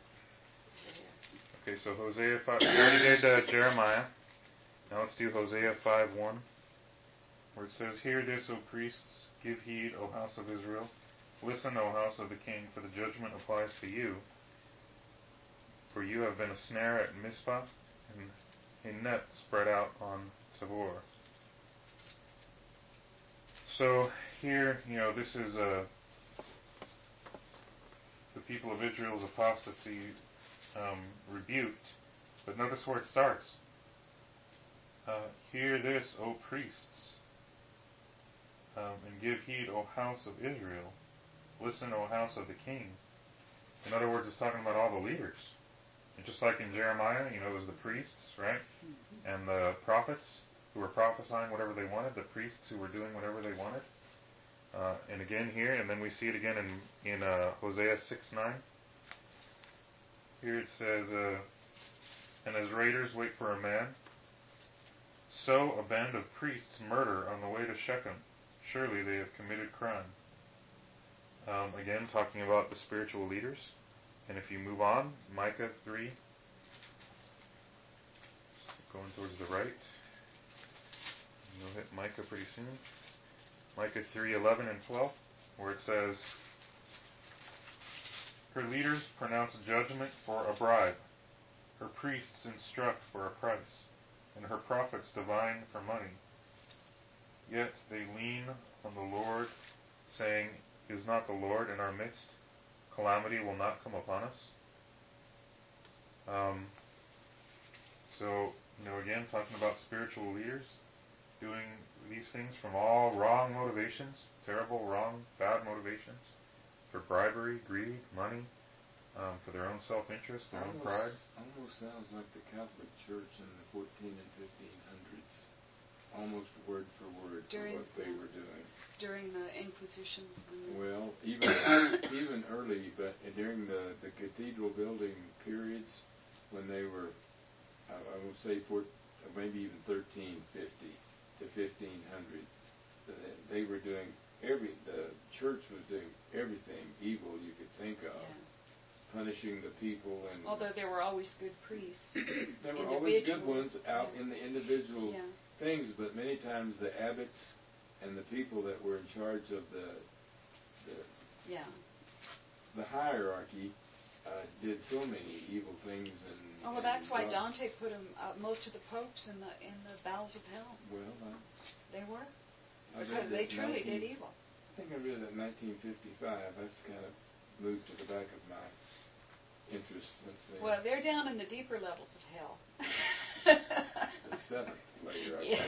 Okay, so Hosea five. We already did uh, Jeremiah. Now let's do Hosea five one, where it says, "Hear this, O priests, give heed, O house of Israel. Listen, O house of the king, for the judgment applies to you. For you have been a snare at Mizpah, and a net spread out on Tabor." So here, you know, this is uh, the people of Israel's apostasy um, rebuked. But notice where it starts. Uh, Hear this, O priests, um, and give heed, O house of Israel. Listen, O house of the king. In other words, it's talking about all the leaders. And just like in Jeremiah, you know, it was the priests, right? Mm-hmm. And the prophets who were prophesying whatever they wanted, the priests who were doing whatever they wanted. Uh, and again here, and then we see it again in, in uh, Hosea six nine. Here it says, uh, "And as raiders wait for a man, so a band of priests murder on the way to Shechem. Surely they have committed crime." Um, again, talking about the spiritual leaders. And if you move on, Micah three, going towards the right. You'll hit Micah pretty soon. Micah three eleven and twelve, where it says, "Her leaders pronounce judgment for a bribe. Her priests instruct for a price, and her prophets divine for money. Yet they lean on the Lord, saying, Is not the Lord in our midst? Calamity will not come upon us." Um, so, you know, again, talking about spiritual leaders doing these things from all wrong motivations, terrible, wrong, bad motivations, for bribery, greed, money, um, for their own self-interest, their almost, own pride. Almost sounds like the Catholic Church in the fourteen and fifteen hundreds. Almost word for word During, for what they were doing. During the Inquisitions. And Well, even even early, but during the, the cathedral building periods, when they were, I, I would say, for maybe even thirteen fifty to fifteen hundred, they were doing every. The church was doing everything evil you could think of, yeah. Punishing the people. And although there were always good priests, there were always good ones out yeah. in the individual. Yeah. Things, but many times the abbots and the people that were in charge of the the, yeah. the hierarchy uh, did so many evil things. And oh well, that's why Dante put them, uh, most of the popes in the in the bowels of hell. Well, uh, they were I because they truly did evil. I think I read that in nineteen fifty-five. That's kind of moved to the back of my interest since then. Well, they're down in the deeper levels of hell. The seventh layer, I yes.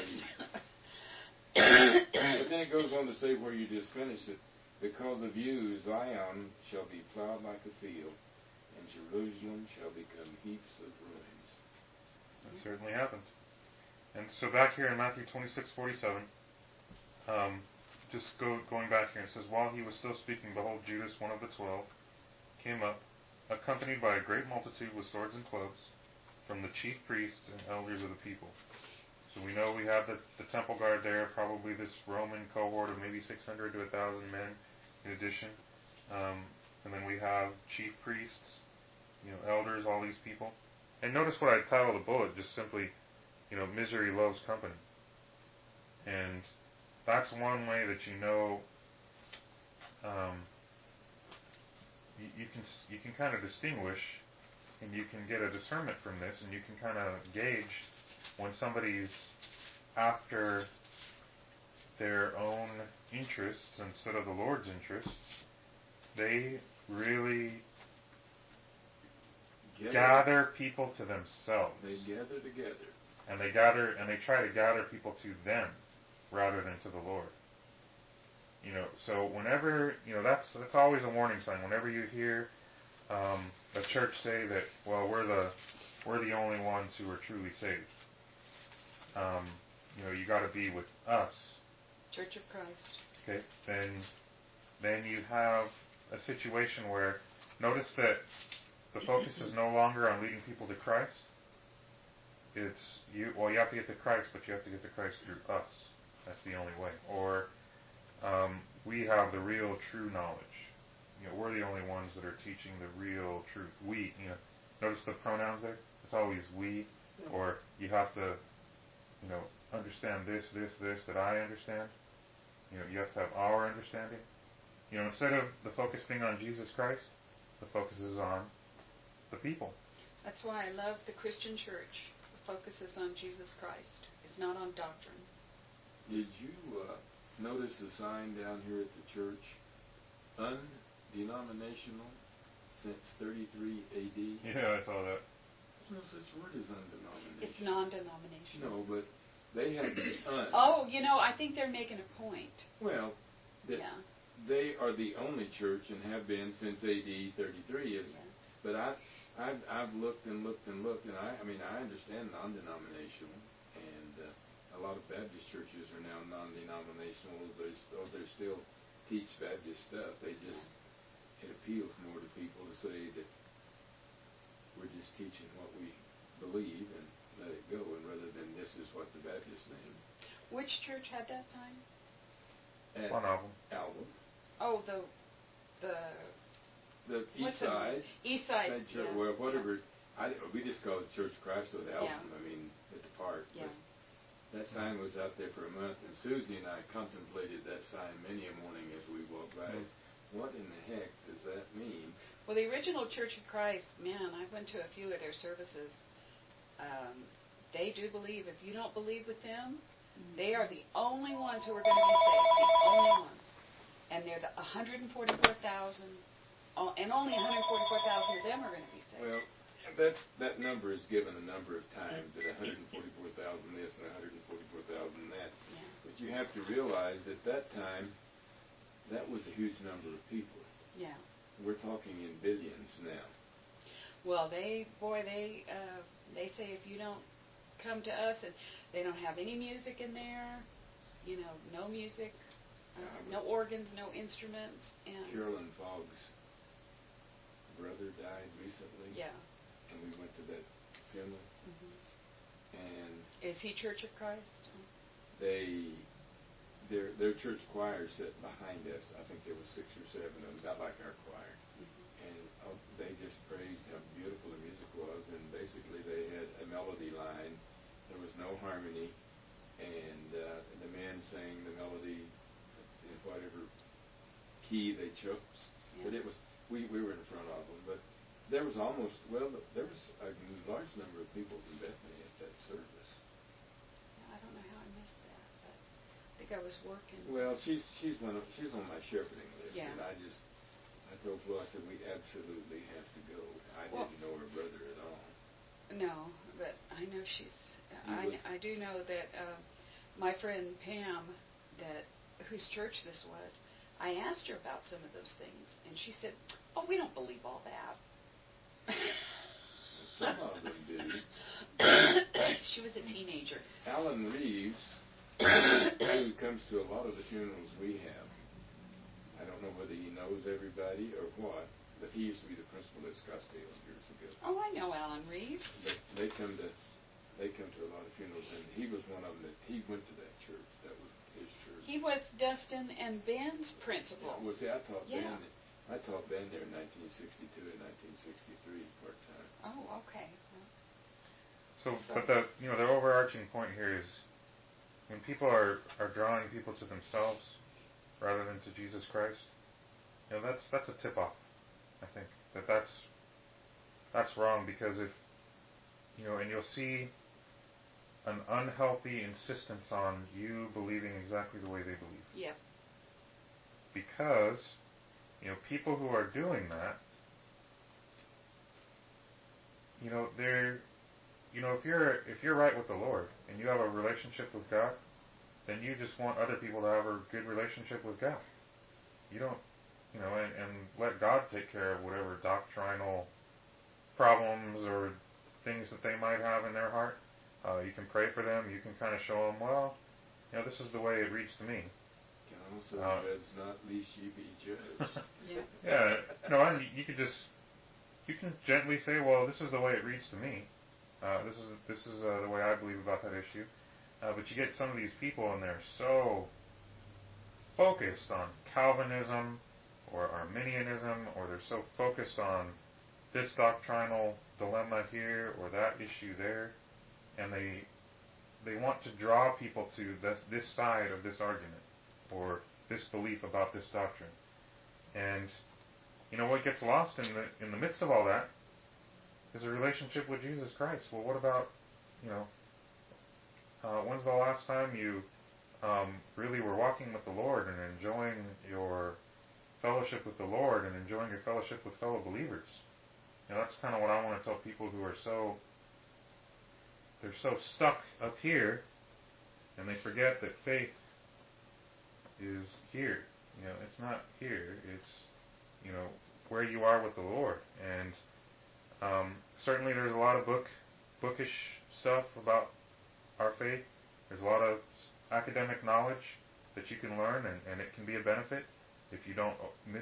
believe. But then it goes on to say where you just finished it, because of you, Zion shall be plowed like a field, and Jerusalem shall become heaps of ruins. That certainly happened. And so back here in Matthew twenty-six forty-seven, um, just go, going back here, it says, "While he was still speaking, behold, Judas, one of the twelve, came up, accompanied by a great multitude with swords and clubs, from the chief priests and elders of the people." So we know we have the, the temple guard there, probably this Roman cohort of maybe six hundred to one thousand men in addition. Um, and then we have chief priests, you know, elders, all these people. And notice what I title the bullet, just simply, you know, misery loves company. And that's one way that you know um, you, you can you can kind of distinguish and you can get a discernment from this, and you can kind of gauge when somebody's after their own interests instead of the Lord's interests. They really Gather, gather people to themselves. They gather together. And they gather, and they try to gather people to them rather than to the Lord. You know, so whenever, you know, that's that's always a warning sign. Whenever you hear um, a church say that, well, we're the we're the only ones who are truly saved. Um, you know, you got to be with us. Church of Christ. Okay, then then you have a situation where, notice that the focus is no longer on leading people to Christ. It's you. Well, you have to get to Christ, but you have to get to Christ through us. That's the only way. Or um, we have the real, true knowledge. You know, we're the only ones that are teaching the real truth. We. You know, notice the pronouns there. It's always we. Or you have to, you know, understand this, this, this that I understand. You know, you have to have our understanding. You know, instead of the focus being on Jesus Christ, the focus is on the people. That's why I love the Christian church. The focus is on Jesus Christ. It's not on doctrine. Did you uh, notice the sign down here at the church? Undenominational since thirty-three A D? Yeah, I saw that. There's no such word as undenominational. It's non-denominational. No, but they had the un. Oh, you know, I think they're making a point. Well, that Yeah. they are the only church and have been since A D thirty-three. Is, Yeah. But I, I've, I've looked and looked and looked, and I, I mean, I understand non-denominational, and uh, a lot of Baptist churches are now non-denominational. They, though they still teach Baptist stuff. They just, it appeals more to people to say that we're just teaching what we believe and let it go, and rather than this is what the Baptist name. Which church had that sign? At One of them. Album. Oh, the the The what's east the side. name? East side. Side church, yeah, well, whatever. Yeah. I, we just call it Church of Christ with Album. Yeah. I mean, at the park. Yeah. But that sign was out there for a month, and Susie and I contemplated that sign many a morning as we walked by. Mm. What in the heck does that mean? Well, the original Church of Christ, man, I went to a few of their services. Um, they do believe. If you don't believe with them, they are the only ones who are going to be saved. The only ones. And they're the one hundred forty-four thousand, oh, and only one hundred forty-four thousand of them are going to be saved. Well, that that number is given a number of times, at one hundred forty-four thousand this and one hundred forty-four thousand that. Yeah. But you have to realize at that time, that was a huge number of people. Yeah. We're talking in billions now. Well, they, boy, they uh, they say if you don't come to us, and they don't have any music in there, you know, no music, uh, no organs, no instruments, and Carolyn Fogg's brother died recently. yeah. And we went to that funeral. Mm-hmm. And Is he Church of Christ? they, their their church choir sat behind us. I think there was six or seven of them, about like our choir. Mm-hmm. And uh, they just praised how beautiful the music was. And basically, they had a melody line. There was no harmony, and uh, the men sang the melody in whatever key they chose. Yeah. But it was we we were in front of them, but. There was almost, well, there was a large number of people from Bethany at that service. I don't know how I missed that, but I think I was working. Well, she's she's one of, she's on my shepherding list, Yeah. and I just, I told Flo, I said, we absolutely have to go. I Well, didn't know her brother at all. No, but I know she's. He I, was- I do know that uh, my friend Pam, that whose church this was, I asked her about some of those things, and she said, "Oh, we don't believe all that." Some of them do. She was a teenager. Alan Reeves, who comes to a lot of the funerals we have, I don't know whether he knows everybody or what, but he used to be the principal at Scottsdale years ago. Oh, I know Alan Reeves. But they come to they come to a lot of funerals, and he was one of them that he went to that church. That was his church. He was Dustin and Ben's principal. Yeah, well, see, I taught Yeah. Ben. I taught Ben there in nineteen sixty-two and nineteen sixty-three part time. Oh, okay. So, but the you know the overarching point here is when people are, are drawing people to themselves rather than to Jesus Christ, you know that's that's a tip off. I think that that's that's wrong, because if, you know, and you'll see an unhealthy insistence on you believing exactly the way they believe. Yeah. Because, you know, people who are doing that, you know, they're, you know, if you're if you're right with the Lord and you have a relationship with God, then you just want other people to have a good relationship with God. You don't, you know, and, and let God take care of whatever doctrinal problems or things that they might have in their heart. Uh, you can pray for them. You can kind of show them, well, you know, this is the way it reads to me. Counsel Uh, judge not, lest ye be judged. Yeah. Yeah, no, and you could just, you can gently say, well, this is the way it reads to me. Uh, this is this is uh, the way I believe about that issue. Uh, but you get some of these people, and they're so focused on Calvinism or Arminianism, or they're so focused on this doctrinal dilemma here or that issue there, and they they want to draw people to this this side of this argument or this belief about this doctrine. And you know what gets lost in the in the midst of all that is a relationship with Jesus Christ. Well, what about, you know, uh, when's the last time you um, really were walking with the Lord and enjoying your fellowship with the Lord and enjoying your fellowship with fellow believers? You know, that's kind of what I want to tell people who are so, they're so stuck up here, and they forget that faith is here. You know, it's not here. It's, you know, where you are with the Lord. And um, certainly there's a lot of book, bookish stuff about our faith. There's a lot of academic knowledge that you can learn, and, and it can be a benefit if you don't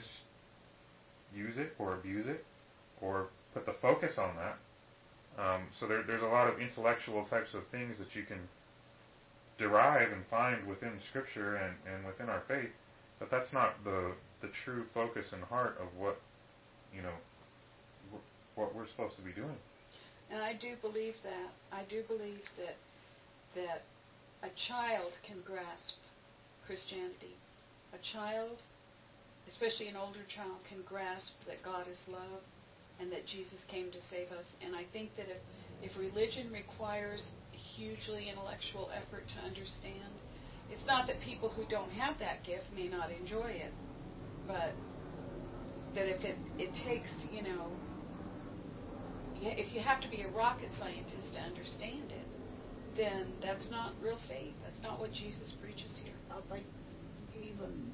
misuse it or abuse it or put the focus on that. Um, so there, there's a lot of intellectual types of things that you can derive and find within Scripture and, and within our faith, but that's not the the true focus and heart of what, you know, what we're supposed to be doing. And I do believe that. I do believe that that a child can grasp Christianity. A child, especially an older child, can grasp that God is love and that Jesus came to save us. And I think that if, if religion requires hugely intellectual effort to understand, it's not that people who don't have that gift may not enjoy it, but that if it, it takes, you know, if you have to be a rocket scientist to understand it, then that's not real faith. That's not what Jesus preaches here. I think even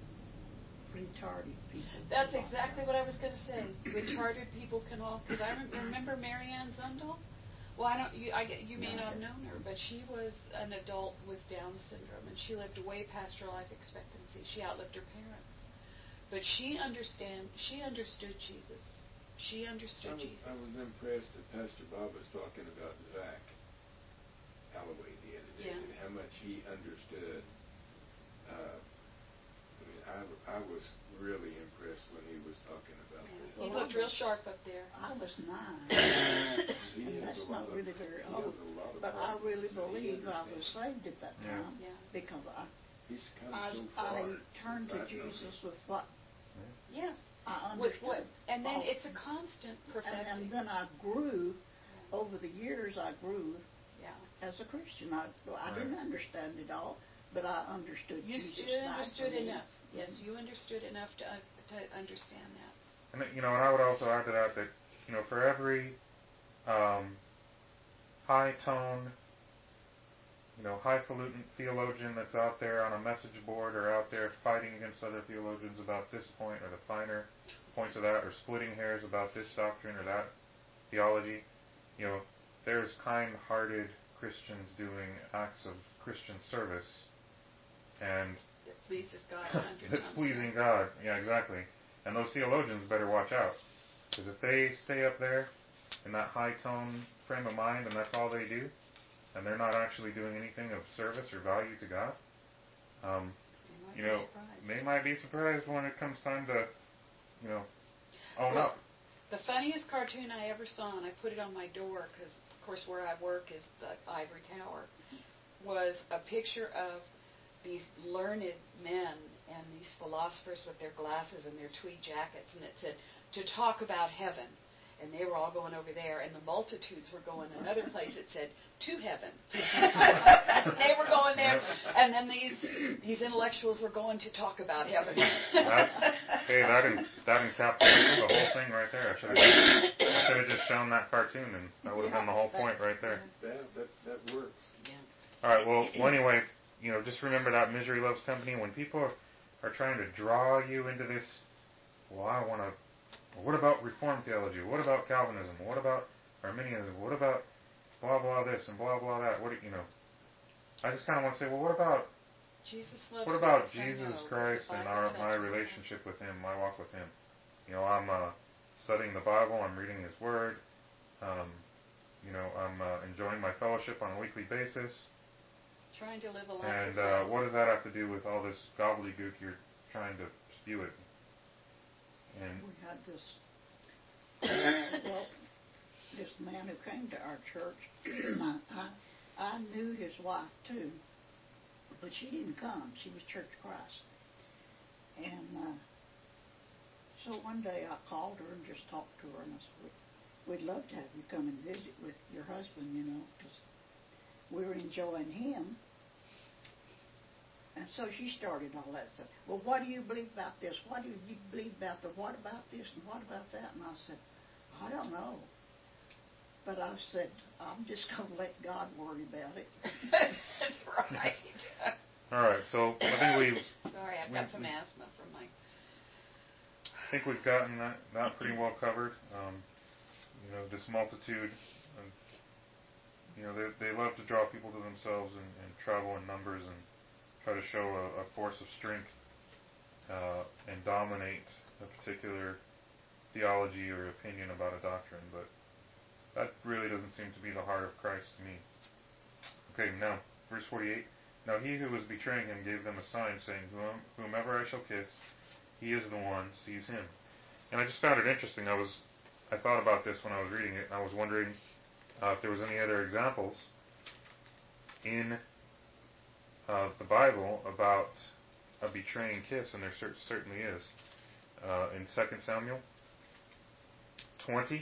retarded people. That's exactly what I was going to say. Retarded people can all, because I remember Marianne Zundel. Well, I don't. You, I, you may not have known her, but she was an adult with Down syndrome, and she lived way past her life expectancy. She outlived her parents, but she understand. She understood Jesus. She understood I was, Jesus. I was impressed that Pastor Bob was talking about Zach Alloway the other day, Yeah. and how much he understood. Uh, I mean, I, I was really impressed when he was talking about Yeah. that. He Well, looked I real was- sharp up there. I was nine. He And has that's a lot not of- really very he old. has a lot of But I really problems, so he believe I was understands. saved at that Yeah. time Yeah. because I He's come I, so I far turned since to I've known Jesus him. with what Yes. I With understood. what? And then all- it's a constant and, perfecting. and then I grew. Over the years, I grew Yeah. as a Christian. I, well, I Right. didn't understand it all, but I understood You Jesus. you died understood for me. enough. Yes, you understood enough to uh, to understand that. And you know, and I would also add to that that, you know, for every um, high tone, you know, highfalutin theologian that's out there on a message board or out there fighting against other theologians about this point or the finer points of that, or splitting hairs about this doctrine or that theology, you know, there's kind-hearted Christians doing acts of Christian service, and It pleases God a hundred that's times. pleasing God. Yeah, exactly. And those theologians better watch out, because if they stay up there in that high-tone frame of mind and that's all they do, and they're not actually doing anything of service or value to God, um, You might you be know, surprised. they might be surprised when it comes time to, you know, own Well, up. The funniest cartoon I ever saw, and I put it on my door because, of course, where I work is the Ivory Tower, was a picture of these learned men and these philosophers with their glasses and their tweed jackets, and it said, to talk about heaven. and they were all going over there, and the multitudes were going another place that said, to heaven. They were going there, and then these these intellectuals were going to talk about heaven. That, hey, that, en- that encapsulates the whole thing right there. I should have should have just shown that cartoon, and that would have been the whole point right there. Yeah, that, that works. Yeah. All right, well, well, anyway, you know, just remember that misery loves company. When people are, are trying to draw you into this, well, I want to, well, what about Reformed theology? What about Calvinism? What about Arminianism? What about blah, blah, this and blah, blah, that? What do you know? I just kind of want to say, well, what about Jesus loves what about us, I Jesus know, the Christ and Bible our tells my us. relationship with Him, my walk with Him? You know, I'm uh, studying the Bible. I'm reading His Word. Um, you know, I'm uh, enjoying my fellowship on a weekly basis. Trying to live a life And of uh, love. what does that have to do with all this gobbledygook you're trying to spew at me? And We had this, well, this man who came to our church, I, I, I knew his wife too, but she didn't come. She was Church of Christ. And uh, so one day I called her and just talked to her, and I said, we'd love to have you come and visit with your husband, you know, because we were enjoying him. And so she started all that stuff. Well, what do you believe about this? What do you believe about the what about this and what about that? And I said, I don't know. But I said, I'm just going to let God worry about it. That's right. all right, so I think we've Sorry, I've we- got some asthma from my... I think we've gotten that, that pretty well covered. Um, you know, this multitude, um, you know, they they love to draw people to themselves and, and travel in numbers and try to show a, a force of strength uh, and dominate a particular theology or opinion about a doctrine, but that really doesn't seem to be the heart of Christ to me. Okay, now, verse forty-eight. Now he who was betraying him gave them a sign, saying, Whom, whomever I shall kiss, he is the one, seize him. And I just found it interesting. I was, I thought about this when I was reading it, and I was wondering uh, if there was any other examples in uh, the Bible about a betraying kiss, and there cer- certainly is. Uh, in Second Samuel twenty,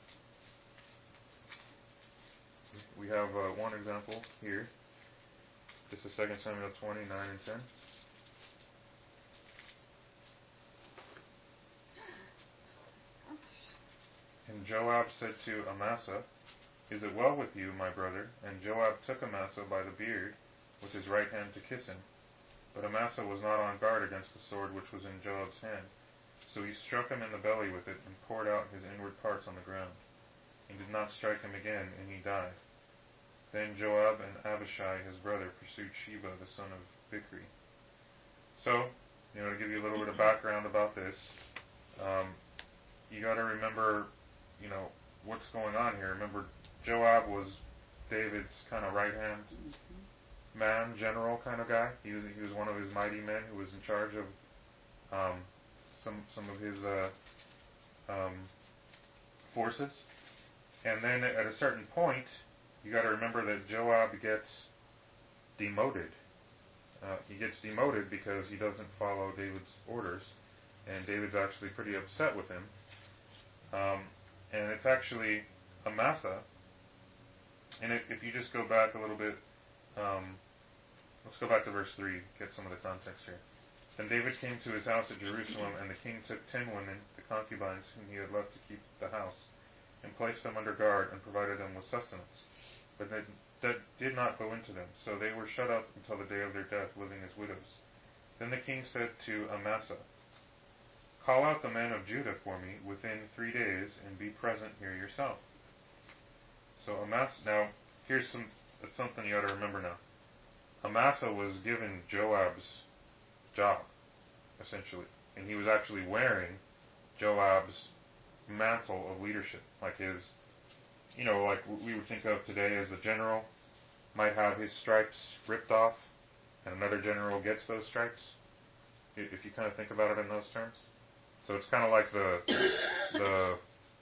we have uh, one example here. This is Second Samuel twenty, nine and ten. And Joab said to Amasa, Is it well with you, my brother? And Joab took Amasa by the beard with his right hand to kiss him. But Amasa was not on guard against the sword which was in Joab's hand. So he struck him in the belly with it and poured out his inward parts on the ground. He did not strike him again, and he died. Then Joab and Abishai his brother pursued Sheba the son of Bichri. So, you know, to give you a little bit of background about this, um, you got to remember, you know, what's going on here. Remember, Joab was David's kind of right hand man, general kind of guy. He was he was one of his mighty men who was in charge of um, some some of his uh, um, forces. And then at a certain point, you got to remember that Joab gets demoted. Uh, he gets demoted because he doesn't follow David's orders, and David's actually pretty upset with him. Um, and it's actually Amasa. And if, if you just go back a little bit, um, let's go back to verse three, get some of the context here. Then David came to his house at Jerusalem, and the king took ten women, the concubines whom he had left to keep the house, and placed them under guard, and provided them with sustenance. But that, that did not go into them, so they were shut up until the day of their death, living as widows. Then the king said to Amasa, Call out the men of Judah for me within three days, and be present here yourself. So Amasa, now, here's some that's something you ought to remember now. Amasa was given Joab's job, essentially. And he was actually wearing Joab's mantle of leadership. Like his, you know, like we would think of today as a general might have his stripes ripped off, and another general gets those stripes, if you kind of think about it in those terms. So it's kind of like the the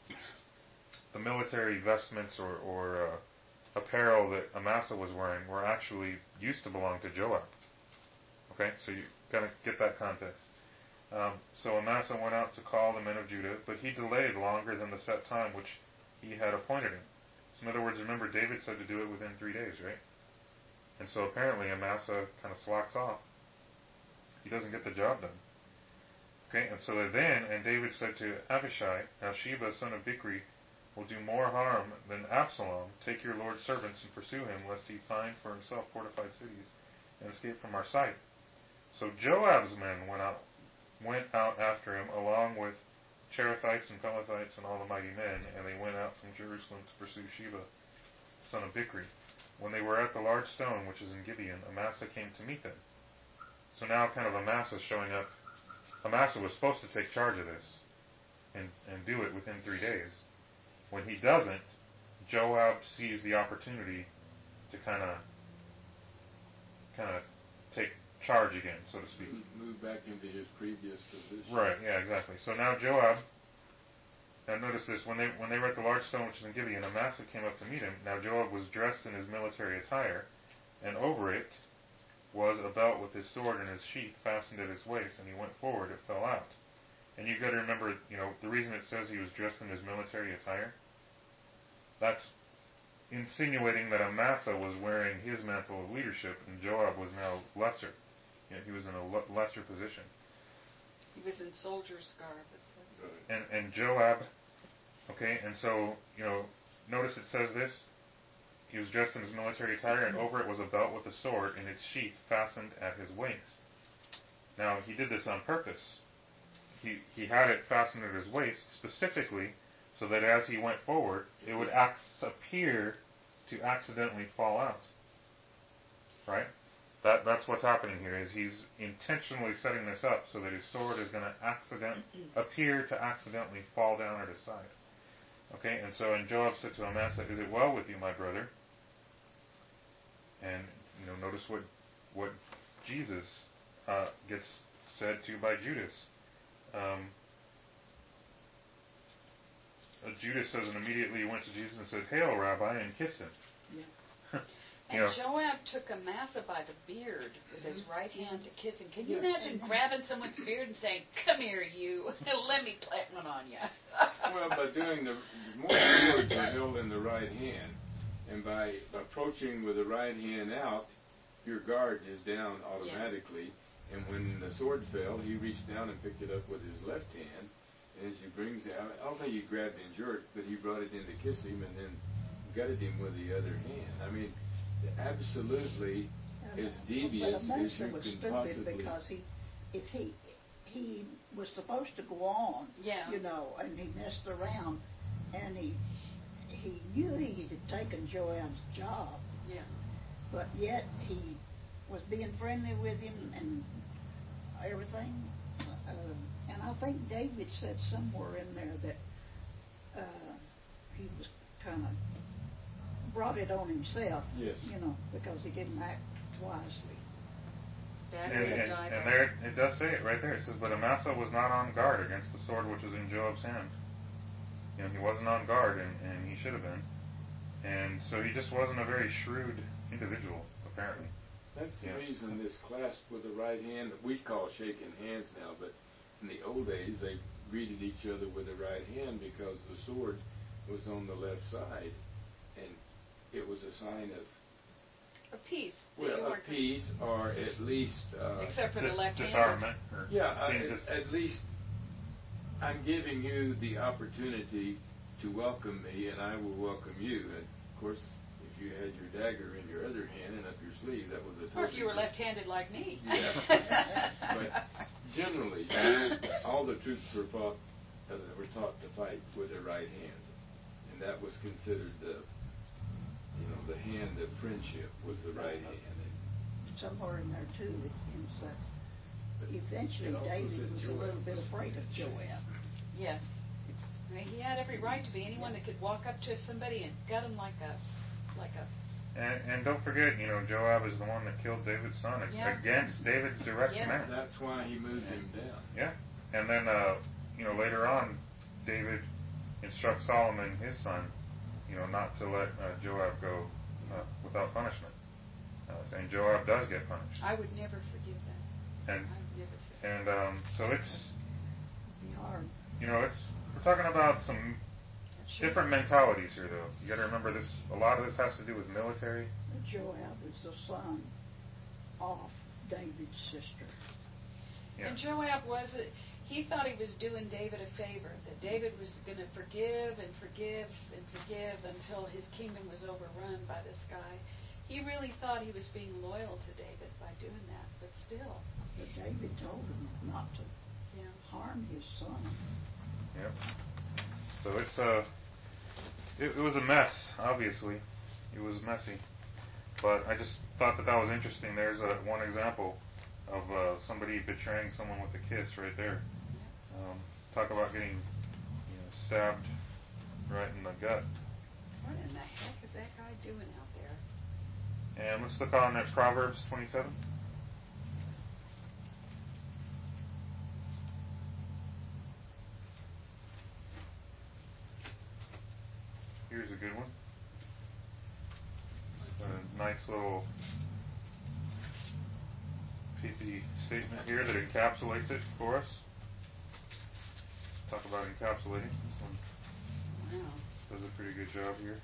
the military vestments or, or uh, apparel that Amasa was wearing were actually used to belong to Joab. Okay, so you kind of get that context. Um, so Amasa went out to call the men of Judah, but he delayed longer than the set time which he had appointed him. So in other words, remember David said to do it within three days, right? And so apparently Amasa kind of slacks off. He doesn't get the job done. Okay, and so then, and David said to Abishai, now Sheba, son of Bichri, will do more harm than Absalom. Take your Lord's servants and pursue him, lest he find for himself fortified cities and escape from our sight. So Joab's men went out went out after him, along with Cherethites and Pelethites and all the mighty men, and they went out from Jerusalem to pursue Sheba, son of Bichri. When they were at the large stone, which is in Gibeon, Amasa came to meet them. So now kind of Amasa showing up. Amasa was supposed to take charge of this and, and do it within three days. When he doesn't, Joab sees the opportunity to kind of kind of take charge again, so to speak. Move back into his previous position. Right, yeah, exactly. So now Joab, now notice this, when they when they were at the large stone which is in Gibeon, Amasa came up to meet him. Now Joab was dressed in his military attire, and over it was a belt with his sword in his sheath fastened at his waist, and he went forward, it fell out. And you've got to remember, you know, the reason it says he was dressed in his military attire, that's insinuating that Amasa was wearing his mantle of leadership, and Joab was now lesser. You know, he was in a le- lesser position. He was in soldier's garb, it says. Right. And and Joab, okay, and so, you know, notice it says this. He was dressed in his military attire, and over it was a belt with a sword in its sheath fastened at his waist. Now, he did this on purpose. He he had it fastened at his waist specifically so that as he went forward, it would ac- appear to accidentally fall out. Right? That that's what's happening here. Is he's intentionally setting this up so that his sword is going to accident appear to accidentally fall down at his side. Okay, and so and Joab said to Amasa, "Is it well with you, my brother?" And you know, notice what what Jesus uh, gets said to by Judas. Um, uh, Judas says, and immediately he went to Jesus and said, "Hail, Rabbi," and kissed him. Yeah. And know, Joab took Amasa by the beard with his right hand to kiss him. Can you Yeah. imagine grabbing someone's beard and saying, "Come here, you, let me plant one on you"? Well, by doing the more swords are held in the right hand, and by approaching with the right hand out, your guard is down automatically. And when the sword fell, he reached down and picked it up with his left hand. And as he brings it out, I don't think he grabbed and jerked, but he brought it in to kiss him and then gutted him with the other hand. I mean, absolutely as devious but as you was can stupid possibly. Because he, if he, he was supposed to go on, Yeah. you know, and he messed around, and he, he knew he had taken Joab's job, Yeah. but yet he was being friendly with him and everything. Uh, and I think David said somewhere in there that uh, he was kind of brought it on himself, Yes. you know, because he didn't act wisely. That and, would have and, died and off. there it does say it right there. It says, "But Amasa was not on guard against the sword which was in Joab's hand." You know, he wasn't on guard, and, and he should have been. And so he just wasn't a very shrewd individual, apparently. That's the Yeah. reason this clasp with the right hand that we call shaking hands now, but in the old days they greeted each other with the right hand because the sword was on the left side, and it was a sign of A peace. that well, you a weren't- peace, or at least uh, Except for the Dis- left hand. disarmament. Or yeah, uh, being at, dis- at least I'm giving you the opportunity to welcome me, and I will welcome you. And of course, if you had your dagger in your other hand and up your sleeve, that was a Or if totally you were different- left-handed like me. Yeah. But generally, all the troops were fought, uh, were taught to fight with their right hands, and that was considered the, you know, the hand of friendship was the right hand. Somewhere in there too, it seems that But eventually it also David said was a Joab little bit was afraid of Joab. Yes. I mean, he had every right to be. Anyone that could walk up to somebody and gut him like a, like a. And, and don't forget, you know, Joab is the one that killed David's son Yeah. against David's direct Yes. command. That's why he moved him down. Yeah. And then, uh, you know, later on, David instructs Solomon, his son, you know, not to let uh, Joab go uh, without punishment. Uh, saying Joab does get punished. I would never forgive that. And I've never felt and um, so it's It'd be hard. you know it's we're talking about some that. different mentalities here, though. You got to remember this. A lot of this has to do with military. Joab is the son of David's sister. Yeah. And Joab was, a, he thought he was doing David a favor, that David was going to forgive and forgive and forgive until his kingdom was overrun by this guy. He really thought he was being loyal to David by doing that, but still. But David told him not to Yeah. harm his son. Yep. So it's a, it, it was a mess. Obviously, it was messy. But I just thought that that was interesting. There's a, one example of uh, somebody betraying someone with a kiss right there. Um, talk about getting, you know, stabbed right in the gut. What in the heck is that guy doing out there? And let's look on at Proverbs twenty-seven. Here's a good one. A nice little pithy statement here that encapsulates it for us. Talk about encapsulating. This one Wow. does a pretty good job here.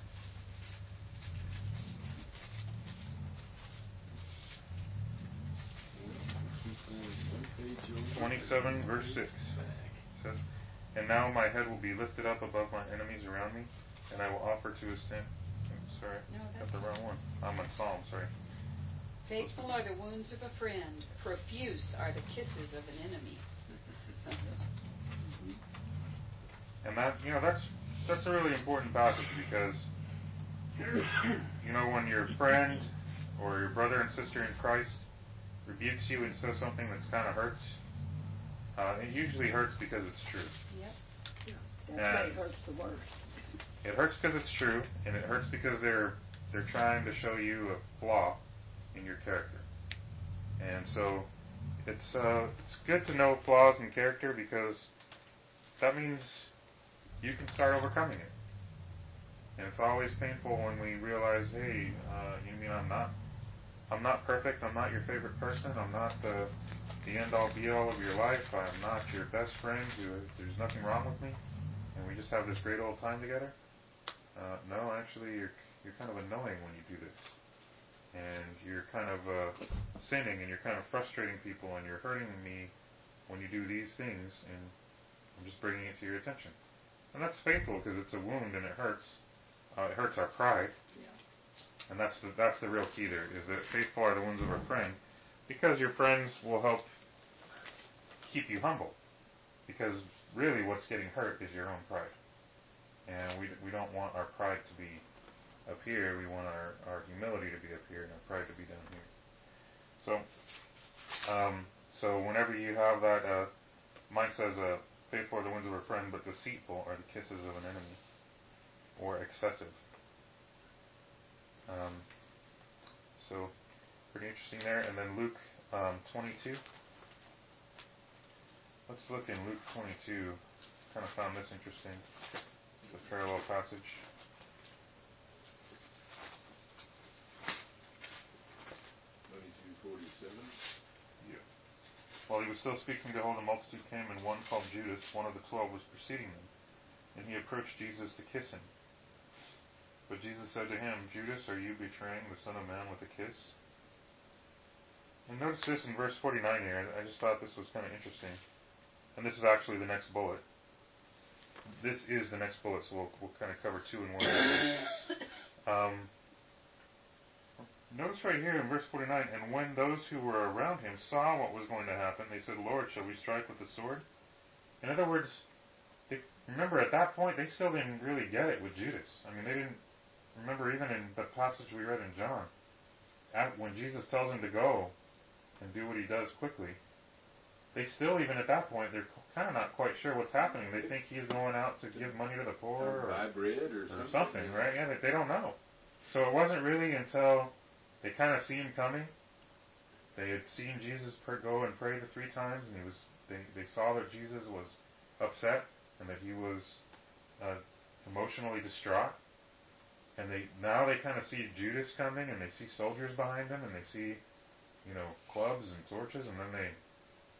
twenty-seven verse six says, "And now my head will be lifted up above my enemies around me, and I will offer to esteem." Oh, sorry, No, got the that's- wrong one. I'm in Psalm. Sorry. Faithful are the wounds of a friend. Profuse are the kisses of an enemy. And that, you know, that's that's a really important passage because, you know, when your friend or your brother and sister in Christ rebukes you and says something that's kind of hurts, uh, it usually hurts because it's true. Yep. That's why it And- hurts the worst. It hurts because it's true, and it hurts because they're they're trying to show you a flaw in your character. And so it's uh, it's good to know flaws in character because that means you can start overcoming it. And it's always painful when we realize, hey, uh, you mean I'm not I'm not perfect. I'm not your favorite person. I'm not the the end all be all of your life. I'm not your best friend. You, there's nothing wrong with me, and we just have this great old time together. Uh, no, actually, you're you're kind of annoying when you do this, and you're kind of uh, sinning, and you're kind of frustrating people, and you're hurting me when you do these things, and I'm just bringing it to your attention. And that's faithful because it's a wound and it hurts. Uh, it hurts our pride, Yeah. and that's the that's the real key there. Is that faithful are the wounds of a friend, because your friends will help keep you humble. Because really, what's getting hurt is your own pride. And we we don't want our pride to be up here. We want our, our humility to be up here and our pride to be down here. So, um, so whenever you have that, uh, mine says, uh, faithful are the wounds of a friend, but deceitful are the kisses of an enemy, or excessive. Um, so, pretty interesting there. And then Luke um, twenty-two. Let's look in Luke twenty-two. Kind of found this interesting. The parallel passage. Twenty-two forty-seven. Yeah. While he was still speaking, behold, a multitude came, and one called Judas, one of the twelve, was preceding them. And he approached Jesus to kiss him. But Jesus said to him, Judas, are you betraying the Son of Man with a kiss? And notice this in verse forty-nine here. I just thought this was kind of interesting. And this is actually the next bullet. This is the next bullet, so we'll, we'll kind of cover two in one. um, notice right here in verse forty-nine, and when those who were around him saw what was going to happen, they said, Lord, shall we strike with the sword? In other words, they, remember at that point, they still didn't really get it with Judas. I mean, they didn't, remember even in the passage we read in John, at, when Jesus tells him to go and do what he does quickly, they still, even at that point, they're kind of not quite sure what's happening. They think he's going out to give money to the poor Or or, buy bread or, or something. something, right? Yeah, they, they don't know. So it wasn't really until they kind of see him coming. They had seen Jesus pr- go and pray the three times, and he was. They, they saw that Jesus was upset and that he was uh, emotionally distraught. And they now they kind of see Judas coming, and they see soldiers behind him, and they see, you know, clubs and torches, and then they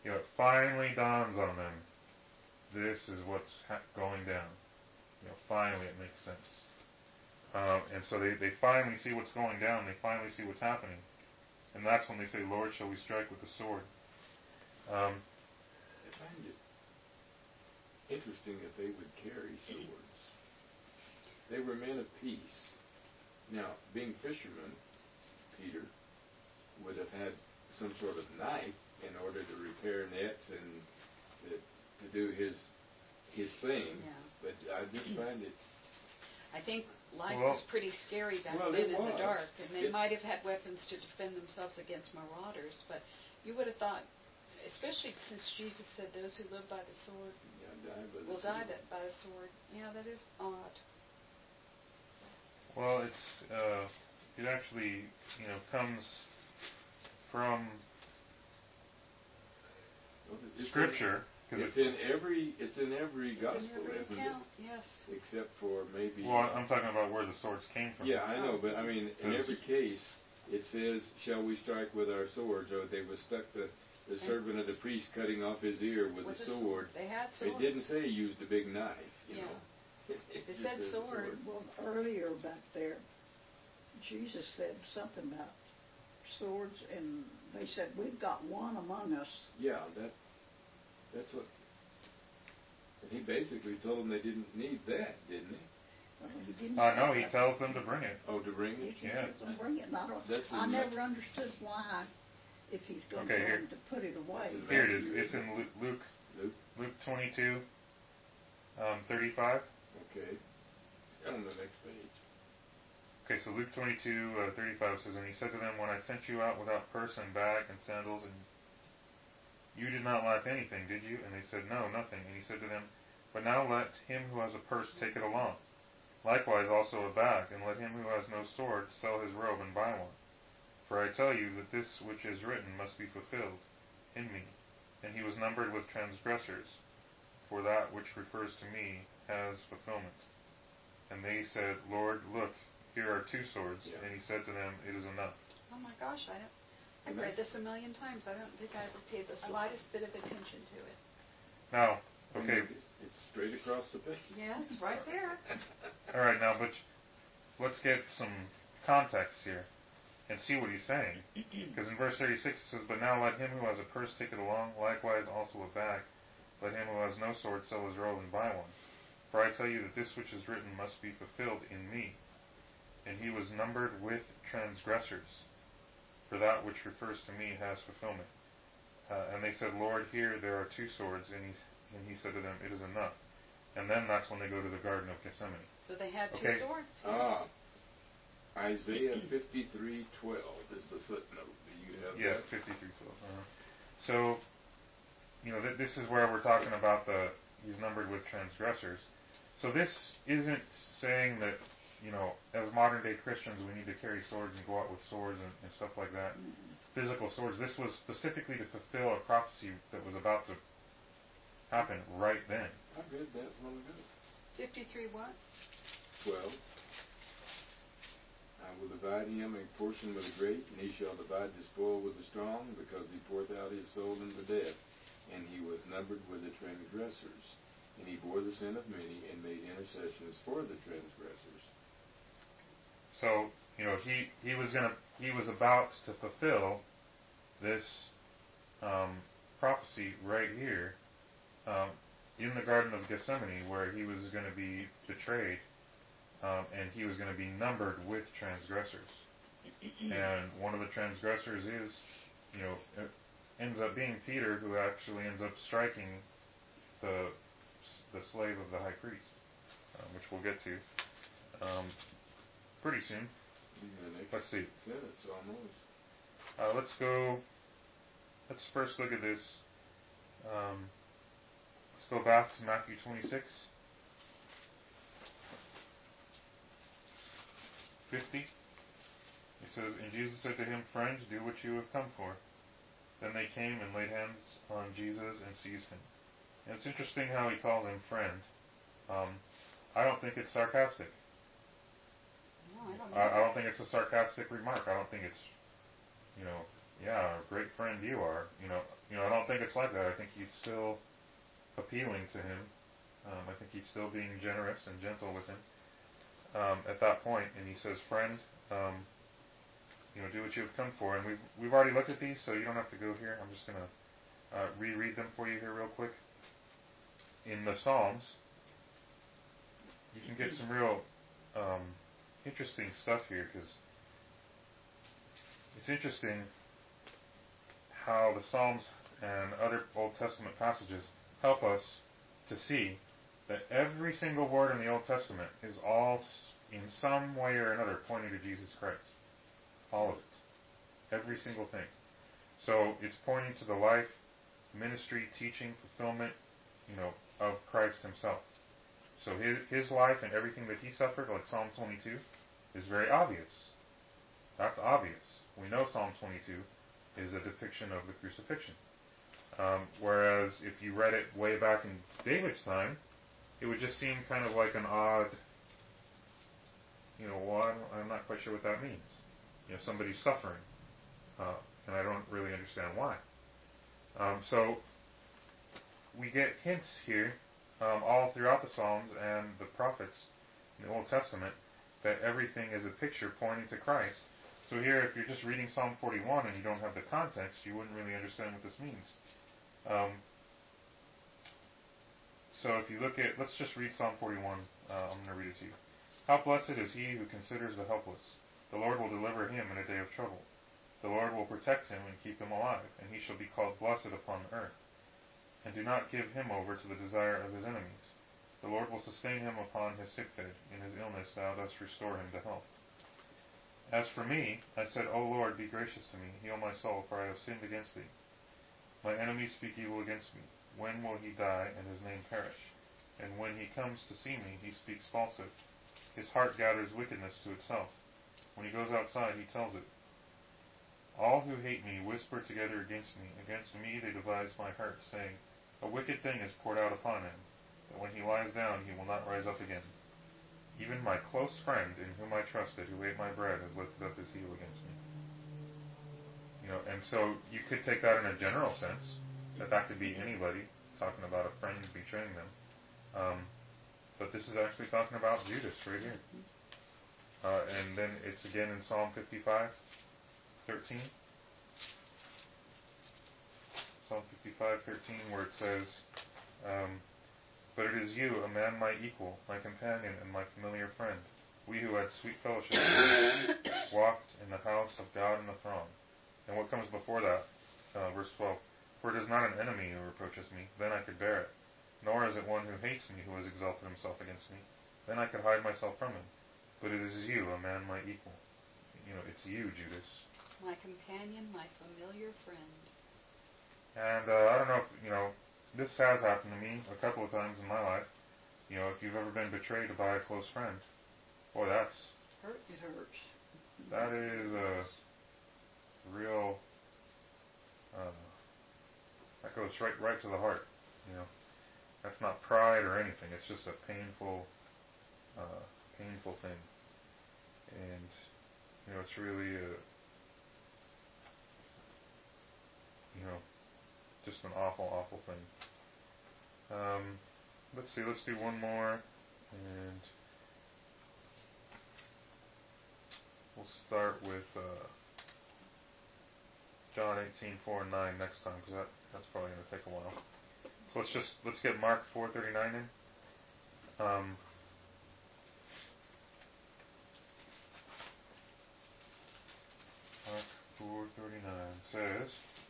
you know, it finally dawns on them. This is what's ha- going down. You know, finally it makes sense. Um, and so they, they finally see what's going down. They finally see what's happening. And that's when they say, Lord, shall we strike with the sword? Um, I find it interesting that they would carry swords. They were men of peace. Now, being fishermen, Peter would have had some sort of knife in order to repair nets and to, to do his his thing. Yeah. But I just find it. I think life Well- was pretty scary back Well, then it in the was. dark, and they It- might have had weapons to defend themselves against marauders, but you would have thought, especially since Jesus said those who live by the sword Yeah, die by the will die sword. that by the sword. Yeah, that is odd. well, it's uh, it actually, you know, comes from Well, it's Scripture. In, Because it's in every it's in every It's gospel, in every isn't account, yes. it? Except for maybe. well, I'm talking about where the swords came from. Yeah, I know, but I mean, in Yes. every case, it says, "Shall we strike with our swords?" Or they was stuck the the servant of the priest cutting off his ear with, With a a sword. They had It swords. didn't say he used a big knife, you Yeah. know. It, It just said says sword. Well, earlier back there, Jesus said something about swords, and they said, we've got one among us. Yeah, that that's what. And he basically told them they didn't need that, didn't he? Well, he didn't Uh, say no, he that. tells them to bring it. Oh, to bring He it. can Yeah. take them, bring it, and I don't, That's in I the- never understood why, if he's going Okay, to here. them to put it away. That's in Here it is. It's in Lu- Luke Luke. Luke twenty-two, um, thirty-five. Okay. On the next page. Okay, so Luke twenty-two, uh, thirty-five says, And he said to them, When I sent you out without purse and bag and sandals, and you did not lack anything, did you? And they said, No, nothing. And he said to them, But now let him who has a purse take it along. Likewise also a bag, and let him who has no sword sell his robe and buy one. For I tell you that this which is written must be fulfilled in me. And he was numbered with transgressors, for that which refers to me has fulfillment. And they said, Lord, look, here are two swords. Yeah. And he said to them, It is enough. Oh my gosh, I don't, I've And read that's- this a million times. I don't think I ever paid the slightest bit of attention to it. Now, okay, It's, it's straight across the page. Yeah, it's right there. all right, now, but let's get some context here and see what he's saying. Because in verse thirty-six it says, But now let him who has a purse take it along, likewise also a bag. Let him who has no sword sell his robe and buy one. For I tell you that this which is written must be fulfilled in me. And he was numbered with transgressors, for that which refers to me has fulfillment. Uh, and they said, Lord, here there are two swords. And he, and he said to them, It is enough. And then that's when they go to the Garden of Gethsemane. So they had two Okay. swords. Ah, Isaiah fifty-three twelve is the footnote. Do you have Yeah, that? fifty-three twelve. Uh-huh. So, you know, th- this is where we're talking about the he's numbered with transgressors. So this isn't saying that, you know, as modern day Christians we need to carry swords and go out with swords and, and stuff like that. Physical swords. This was specifically to fulfill a prophecy that was about to happen right then. I read that one ago. Fifty-three what? twelve. I will divide him a portion with the great, and he shall divide the spoil with the strong, because he poureth out his soul unto death. And he was numbered with the transgressors. And he bore the sin of many, and made intercessions for the transgressors. So, you know, he, he was gonna he was about to fulfill this um, prophecy right here um, in the Garden of Gethsemane, where he was going to be betrayed, um, and he was going to be numbered with transgressors. And one of the transgressors is, you know, it ends up being Peter, who actually ends up striking the the slave of the high priest, um, which we'll get to um, pretty soon. In the next Let's see. sentence, almost. Uh, let's go. Let's first look at this. Um, let's go back to Matthew twenty-six, fifty. It says, And Jesus said to him, Friend, do what you have come for. Then they came and laid hands on Jesus and seized him. And it's interesting how he calls him friend. Um, I don't think it's sarcastic. No, I don't know. I, I don't think it's a sarcastic remark. I don't think it's, you know, yeah, a great friend you are. You know, you know, I don't think it's like that. I think he's still appealing to him. Um, I think he's still being generous and gentle with him um, at that point. And he says, friend, um, you know, do what you have come for. And we've, we've already looked at these, so you don't have to go here. I'm just going to uh, reread them for you here real quick. In the Psalms, you can get some real um, interesting stuff here, because it's interesting how the Psalms and other Old Testament passages help us to see that every single word in the Old Testament is all in some way or another pointing to Jesus Christ. All of it. Every single thing. So it's pointing to the life, ministry, teaching, fulfillment, you know, of Christ himself. So his, his life and everything that he suffered, like Psalm twenty-two, is very obvious. That's obvious. We know Psalm twenty-two is a depiction of the crucifixion. Um, whereas if you read it way back in David's time, it would just seem kind of like an odd, you know, well, I'm, I'm not quite sure what that means. You know, somebody's suffering, uh, and I don't really understand why. Um, so we get hints here um, all throughout the Psalms and the prophets in the Old Testament that everything is a picture pointing to Christ. So here, if you're just reading Psalm forty-one and you don't have the context, you wouldn't really understand what this means. Um, so if you look at, let's just read Psalm forty-one. Uh, I'm going to read it to you. How blessed is he who considers the helpless. The Lord will deliver him in a day of trouble. The Lord will protect him and keep him alive, and he shall be called blessed upon the earth. And do not give him over to the desire of his enemies. The Lord will sustain him upon his sickbed. In his illness thou dost restore him to health. As for me, I said, O Lord, be gracious to me. Heal my soul, for I have sinned against thee. My enemies speak evil against me. When will he die and his name perish? And when he comes to see me, he speaks falsehood. His heart gathers wickedness to itself. When he goes outside, he tells it. All who hate me whisper together against me. Against me they devise my hurt, saying, a wicked thing is poured out upon him, that when he lies down he will not rise up again. Even my close friend, in whom I trusted, who ate my bread, has lifted up his heel against me. You know, and so you could take that in a general sense, that that could be anybody talking about a friend betraying them. Um, but this is actually talking about Judas right here. Uh, and then it's again in Psalm fifty-five, thirteen. Psalm fifty-five, thirteen, where it says, um, but it is you, a man my equal, my companion, and my familiar friend. We who had sweet fellowship walked in the house of God in the throng. And what comes before that? Uh, verse twelve. For it is not an enemy who reproaches me, then I could bear it. Nor is it one who hates me who has exalted himself against me. Then I could hide myself from him. But it is you, a man my equal. You know, it's you, Judas. My companion, my familiar friend. And uh, I don't know if, you know, this has happened to me a couple of times in my life. You know, if you've ever been betrayed by a close friend, boy, that's... Hurts. It hurts. That is a real... Uh, that goes right, right to the heart, you know. That's not pride or anything. It's just a painful, uh, painful thing. And, you know, it's really, a, you know, just an awful, awful thing. Um, let's see, let's do one more, and we'll start with uh, John eighteen, four and nine next time, because that, that's probably going to take a while. So let's just, let's get Mark four thirty-nine in. Um, Mark four thirty-nine says,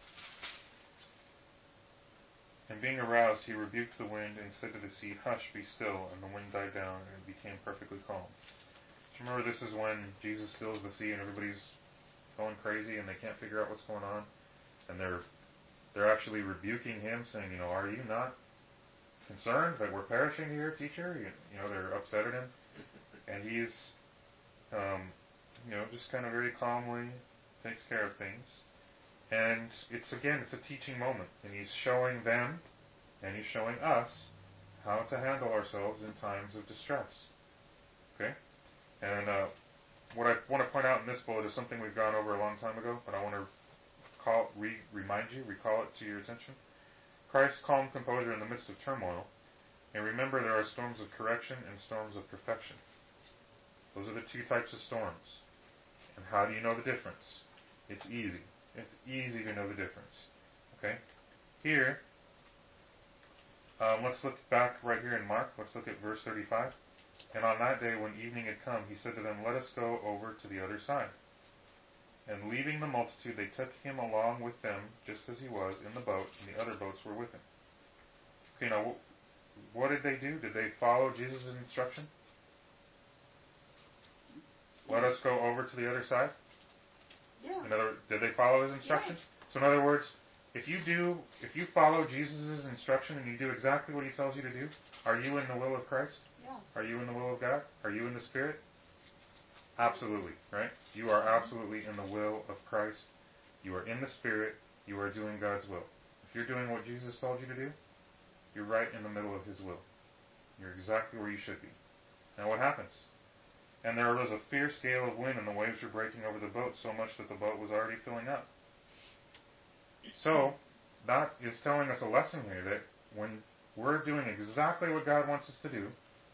and being aroused, he rebuked the wind and said to the sea, hush, be still, and the wind died down, and it became perfectly calm. Do you remember this is when Jesus stills the sea and everybody's going crazy and they can't figure out what's going on? And they're they're actually rebuking him, saying, you know, are you not concerned that we're perishing here, teacher? You, you know, they're upset at him. And he's, um, you know, just kind of very calmly takes care of things. And it's, again, it's a teaching moment. And he's showing them, and he's showing us, how to handle ourselves in times of distress. Okay? And uh, what I want to point out in this bullet is something we've gone over a long time ago, but I want to call, re, remind you, recall it to your attention. Christ's calm composure in the midst of turmoil. And remember, there are storms of correction and storms of perfection. Those are the two types of storms. And how do you know the difference? It's easy. It's easy to know the difference. Okay? Here, um, let's look back right here in Mark. Let's look at verse thirty-five. And on that day, when evening had come, he said to them, "Let us go over to the other side." And leaving the multitude, they took him along with them, just as he was, in the boat, and the other boats were with him. Okay, now, what did they do? Did they follow Jesus' instruction? Let us go over to the other side? Yeah. In other, did they follow his instruction? Yes. So in other words, if you do, if you follow Jesus' instruction and you do exactly what he tells you to do, are you in the will of Christ? Yeah. Are you in the will of God? Are you in the Spirit? Absolutely, right? You are absolutely in the will of Christ. You are in the Spirit. You are doing God's will. If you're doing what Jesus told you to do, you're right in the middle of his will. You're exactly where you should be. Now what happens? And there was a fierce gale of wind, and the waves were breaking over the boat so much that the boat was already filling up. So, that is telling us a lesson here, that when we're doing exactly what God wants us to do,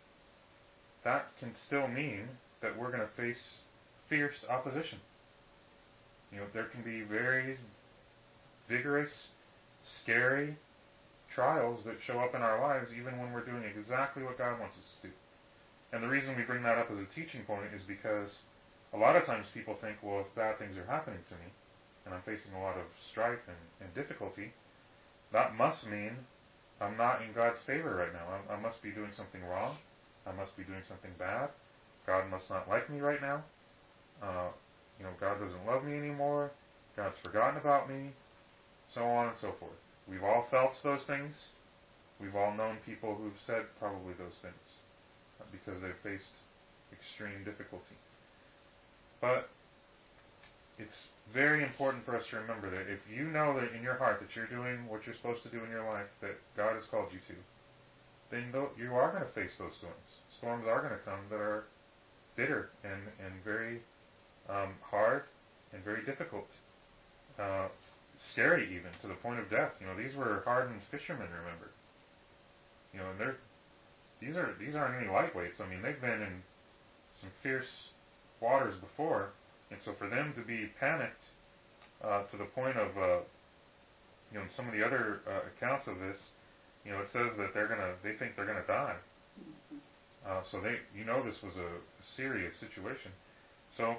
that can still mean that we're going to face fierce opposition. You know, there can be very vigorous, scary trials that show up in our lives even when we're doing exactly what God wants us to do. And the reason we bring that up as a teaching point is because a lot of times people think, well, if bad things are happening to me, and I'm facing a lot of strife and, and difficulty, that must mean I'm not in God's favor right now. I, I must be doing something wrong. I must be doing something bad. God must not like me right now. Uh, you know, God doesn't love me anymore. God's forgotten about me. So on and so forth. We've all felt those things. We've all known people who've said probably those things because they've faced extreme difficulty. But it's very important for us to remember that if you know that in your heart that you're doing what you're supposed to do in your life, that God has called you to, then you are going to face those storms. Storms are going to come that are bitter and, and very um, hard and very difficult. Uh, scary even, to the point of death. You know, these were hardened fishermen, remember. You know, and they're These are these aren't any lightweights. I mean, they've been in some fierce waters before, and so for them to be panicked uh, to the point of, uh, you know, in some of the other uh, accounts of this, you know, it says that they're gonna, they think they're gonna die. Uh, so they, you know, this was a, a serious situation. So,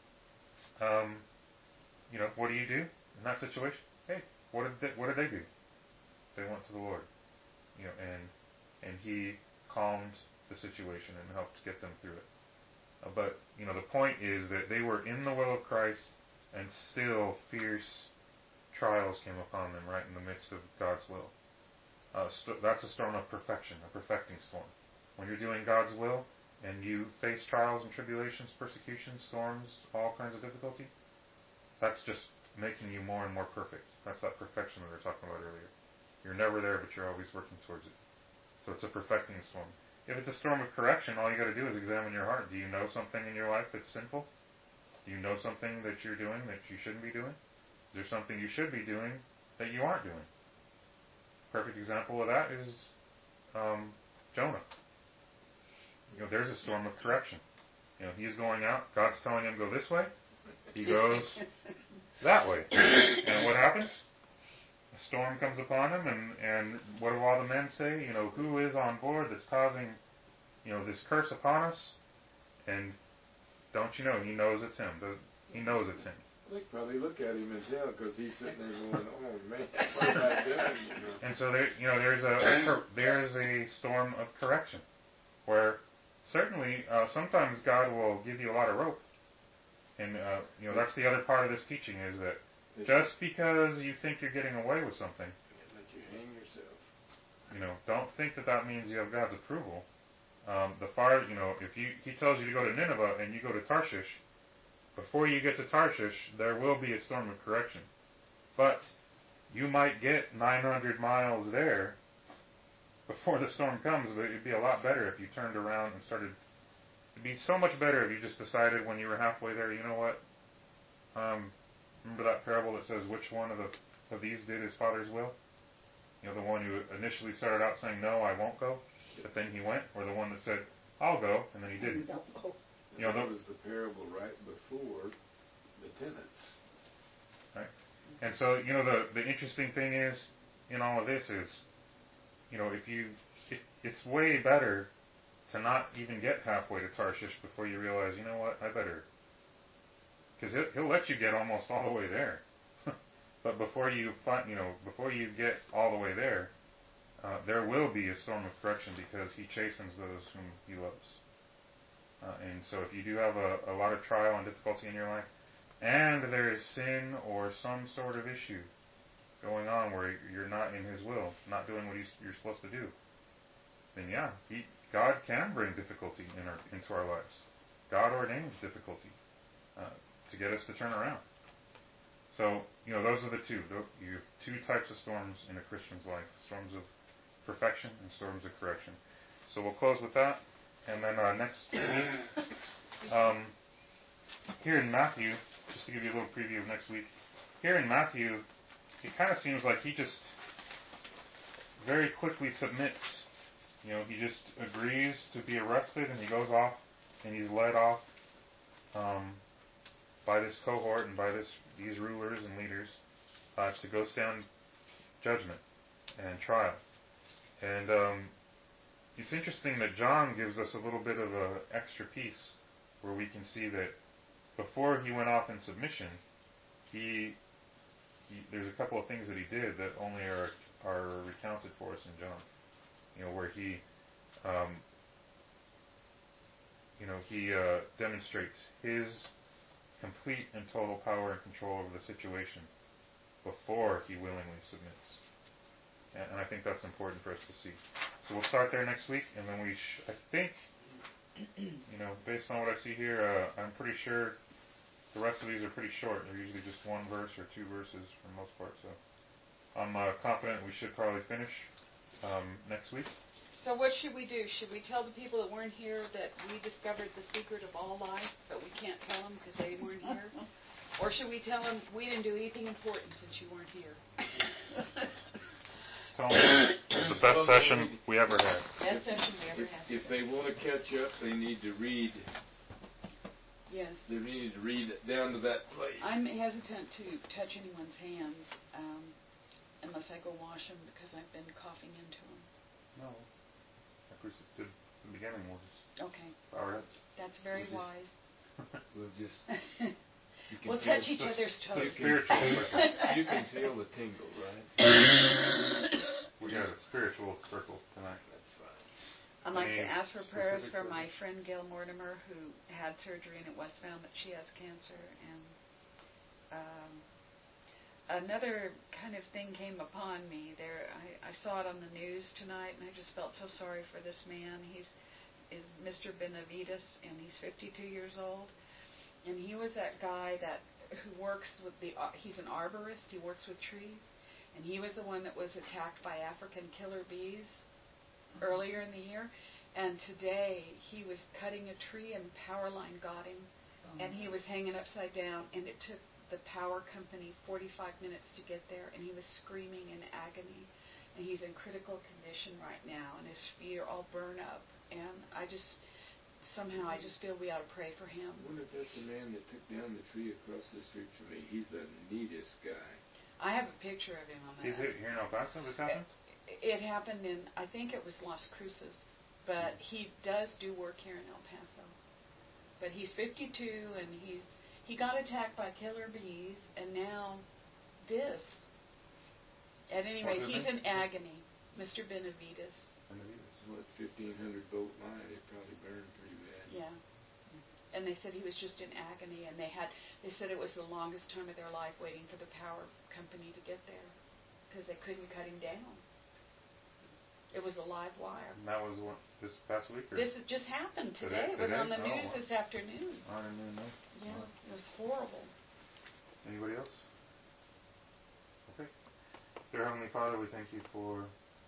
um, you know, what do you do in that situation? Hey, what did they, what did they do? They went to the Lord, you know, and and He calmed the situation and helped get them through it. Uh, but, you know, the point is that they were in the will of Christ, and still fierce trials came upon them right in the midst of God's will. Uh, st- that's a storm of perfection, a perfecting storm. When you're doing God's will, and you face trials and tribulations, persecutions, storms, all kinds of difficulty, that's just making you more and more perfect. That's that perfection that we were talking about earlier. You're never there, but you're always working towards it. So it's a perfecting storm. If it's a storm of correction, all you got to do is examine your heart. Do you know something in your life that's sinful? Do you know something that you're doing that you shouldn't be doing? Is there something you should be doing that you aren't doing? Perfect example of that is um, Jonah. You know, there's a storm of correction. You know, he's going out. God's telling him go this way. He goes that way. And what happens? A storm comes upon him, and, and what do all the men say? You know, who is on board that's causing, you know, this curse upon us? And don't you know, he knows it's him. He knows it's him. They probably look at him and tell, because he's sitting there going, "Oh man, what have I done?" You know? And so there, you know, there's a, a there's a storm of correction, where certainly uh, sometimes God will give you a lot of rope, and uh, you know that's the other part of this teaching is that just because you think you're getting away with something, let you hang yourself. You know, don't think that that means you have God's approval. Um, the fire, you know, if you he tells you to go to Nineveh and you go to Tarshish, before you get to Tarshish, there will be a storm of correction. But you might get nine hundred miles there before the storm comes, but it'd be a lot better if you turned around and started. It'd be so much better if you just decided when you were halfway there, you know what, um, Remember that parable that says which one of the of these did his father's will? You know, the one who initially started out saying, no, I won't go, but then he went, or the one that said, I'll go, and then he didn't. Don't go. You know, that was the parable right before the tenants. Right? And so, you know, the, the interesting thing is, in all of this is, you know, if you, it, it's way better to not even get halfway to Tarshish before you realize, you know what, I better, because he'll, he'll let you get almost all the way there. But before you find, you know, before you get all the way there, uh, there will be a storm of correction because he chastens those whom he loves. Uh, and so if you do have a, a lot of trial and difficulty in your life, and there is sin or some sort of issue going on where you're not in his will, not doing what he's, you're supposed to do, then yeah, he, God can bring difficulty in our, into our lives. God ordains difficulty uh, to get us to turn around. So, you know, those are the two. You have two types of storms in a Christian's life. Storms of perfection and storms of correction. So we'll close with that. And then uh, next week, um, here in Matthew, just to give you a little preview of next week, here in Matthew, it kind of seems like he just very quickly submits. You know, he just agrees to be arrested, and he goes off, and he's led off um, by this cohort and by this these rulers and leaders uh, to go stand judgment and trial. And um, it's interesting that John gives us a little bit of an extra piece where we can see that before he went off in submission, he, he there's a couple of things that he did that only are are recounted for us in John. You know, where he, um, you know, he uh, demonstrates his complete and total power and control over the situation before he willingly submits. And, and I think that's important for us to see. So we'll start there next week, and then we, sh- I think, you know, based on what I see here, uh, I'm pretty sure the rest of these are pretty short. They're usually just one verse or two verses for the most part. So I'm uh, confident we should probably finish um, next week. So what should we do? Should we tell the people that weren't here that we discovered the secret of all life, but we can't tell them because they weren't here? Or should we tell them we didn't do anything important since you weren't here? Tell them it's the best session we ever had. Best session we ever If, had. if they want to catch up, they need to read. Yes. They need to read down to that place. I'm hesitant to touch anyone's hands um, unless I go wash them because I've been coughing into them. No. After we did the beginning, we'll just Okay. bow our heads. That's very We'll wise. We'll just. You can We'll feel, touch each Just- other's just toes. spiritual. you can feel the tingle, right? We got a spiritual circle tonight. That's fine. I'd like to Any ask for prayers specific for prayers? my friend Gail Mortimer, who had surgery and it was found that she has cancer. And um, another kind of thing came upon me. There, I, I saw it on the news tonight, and I just felt so sorry for this man. He's is Mister Benavides, and he's fifty-two years old. And he was that guy that who works with the. Uh, he's an arborist. He works with trees, and he was the one that was attacked by African killer bees earlier in the year. And today he was cutting a tree, and power line got him, Oh. and he was hanging upside down. And it took the power company forty-five minutes to get there, and he was screaming in agony. And he's in critical condition right now, and his feet are all burned up. And I just. Somehow I just feel we ought to pray for him. I wonder if that's the man that took down the tree across the street from me. He's the neatest guy. I have a picture of him on Is that. it here in El Paso this happened? It happened in, I think it was Las Cruces, but he does do work here in El Paso. But he's fifty-two, and he's he got attacked by killer bees, and now this. At any rate, What's his he's name? in agony, Mister Benavides. Well, it's fifteen hundred volt line. It probably burned pretty bad. Yeah. And they said he was just in agony, and they had they said it was the longest time of their life waiting for the power company to get there because they couldn't cut him down. It was a live wire. And that was what, this past week? Or? This has just happened today. Today? It was on the Today? news Oh, this afternoon. I didn't even know. Yeah, it was horrible. Anybody else? Okay. Dear Heavenly Father, we thank you for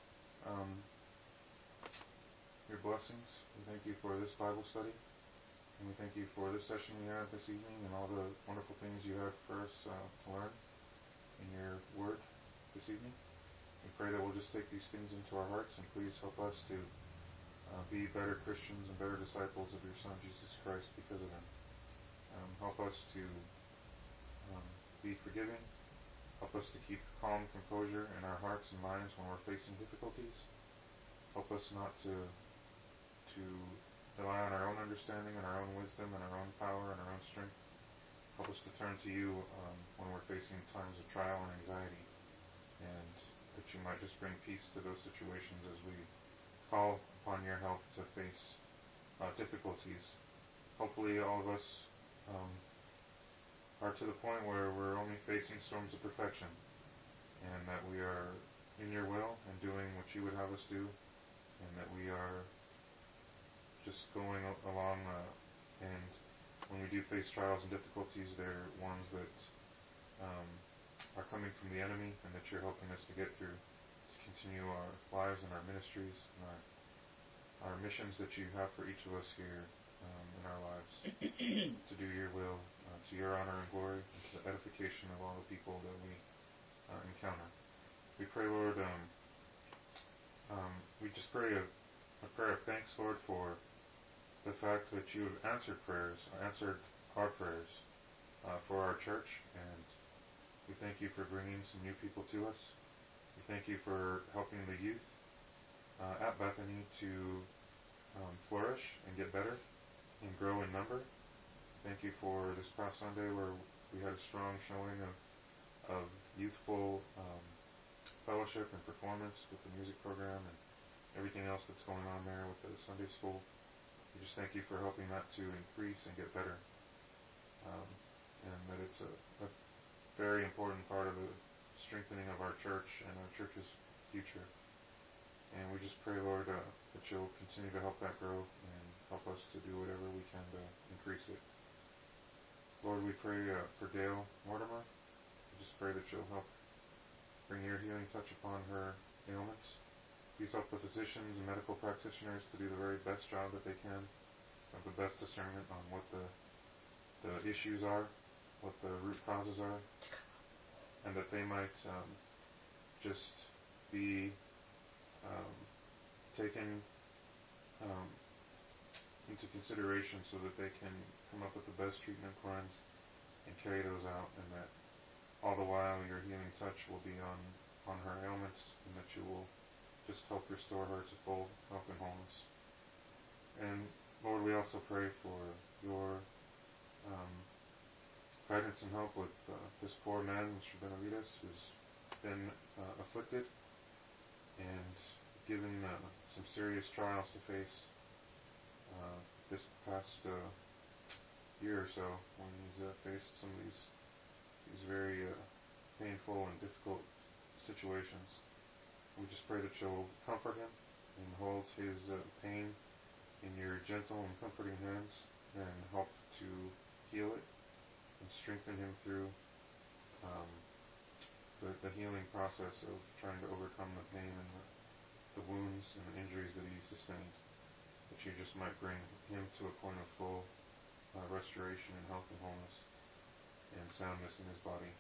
um, your blessings. We thank you for this Bible study. And we thank you for this session we had this evening and all the wonderful things you have for us uh, to learn in your word this evening. We pray that we'll just take these things into our hearts, and please help us to uh, be better Christians and better disciples of your Son, Jesus Christ, because of him. Um, help us to um, be forgiving. Help us to keep calm composure in our hearts and minds when we're facing difficulties. Help us not to to rely on our own understanding and our own wisdom and our own power and our own strength. Help us to turn to you um, when we're facing times of trial and anxiety, and that you might just bring peace to those situations as we call upon your help to face uh, difficulties. Hopefully all of us um, are to the point where we're only facing storms of perfection, and that we are in your will and doing what you would have us do, and that we are just going along, uh, and when we do face trials and difficulties, they're ones that um, are coming from the enemy, and that you're helping us to get through, to continue our lives and our ministries and our, our missions that you have for each of us here um, in our lives, to do your will, uh, to your honor and glory, and to the edification of all the people that we uh, encounter. We pray, Lord, um, um, we just pray a, a prayer of thanks, Lord, for the fact that you have answered prayers, answered our prayers uh, for our church, and we thank you for bringing some new people to us. We thank you for helping the youth uh, at Bethany to um, flourish and get better and grow in number. Thank you for this past Sunday where we had a strong showing of, of youthful um, fellowship and performance with the music program and everything else that's going on there with the Sunday school. We just thank you for helping that to increase and get better, um, and that it's a, a very important part of the strengthening of our church and our church's future. And we just pray, Lord, uh, that you'll continue to help that grow and help us to do whatever we can to increase it. Lord, we pray uh, for Dale Mortimer. We just pray that you'll help bring your healing touch upon her ailments. Please help the physicians and medical practitioners to do the very best job that they can, have the best discernment on what the the issues are, what the root causes are, and that they might um, just be um, taken um, into consideration so that they can come up with the best treatment plans and carry those out, and that all the while your healing touch will be on, on her ailments, and that you will just help restore her to full health and wholeness. And Lord, we also pray for your um, guidance and help with uh, this poor man, Mister Benavides, who's been uh, afflicted and given uh, some serious trials to face uh, this past uh, year or so, when he's uh, faced some of these these very uh, painful and difficult situations. We just pray that you'll comfort him and hold his uh, pain in your gentle and comforting hands, and help to heal it and strengthen him through um, the, the healing process of trying to overcome the pain and the, the wounds and the injuries that he sustained. That you just might bring him to a point of full uh, restoration and health and wholeness and soundness in his body,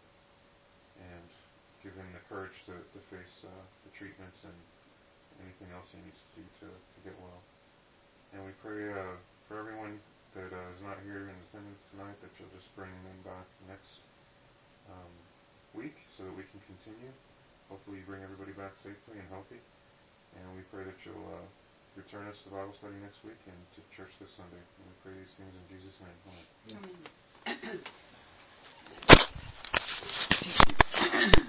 and give him the courage to, to face uh, the treatments and anything else he needs to do to, to get well. And we pray uh, for everyone that uh, is not here in attendance tonight, that you'll just bring them back next um, week so that we can continue. Hopefully you bring everybody back safely and healthy. And we pray that you'll uh, return us to Bible study next week and to church this Sunday. And we pray these things in Jesus' name. Amen. Amen.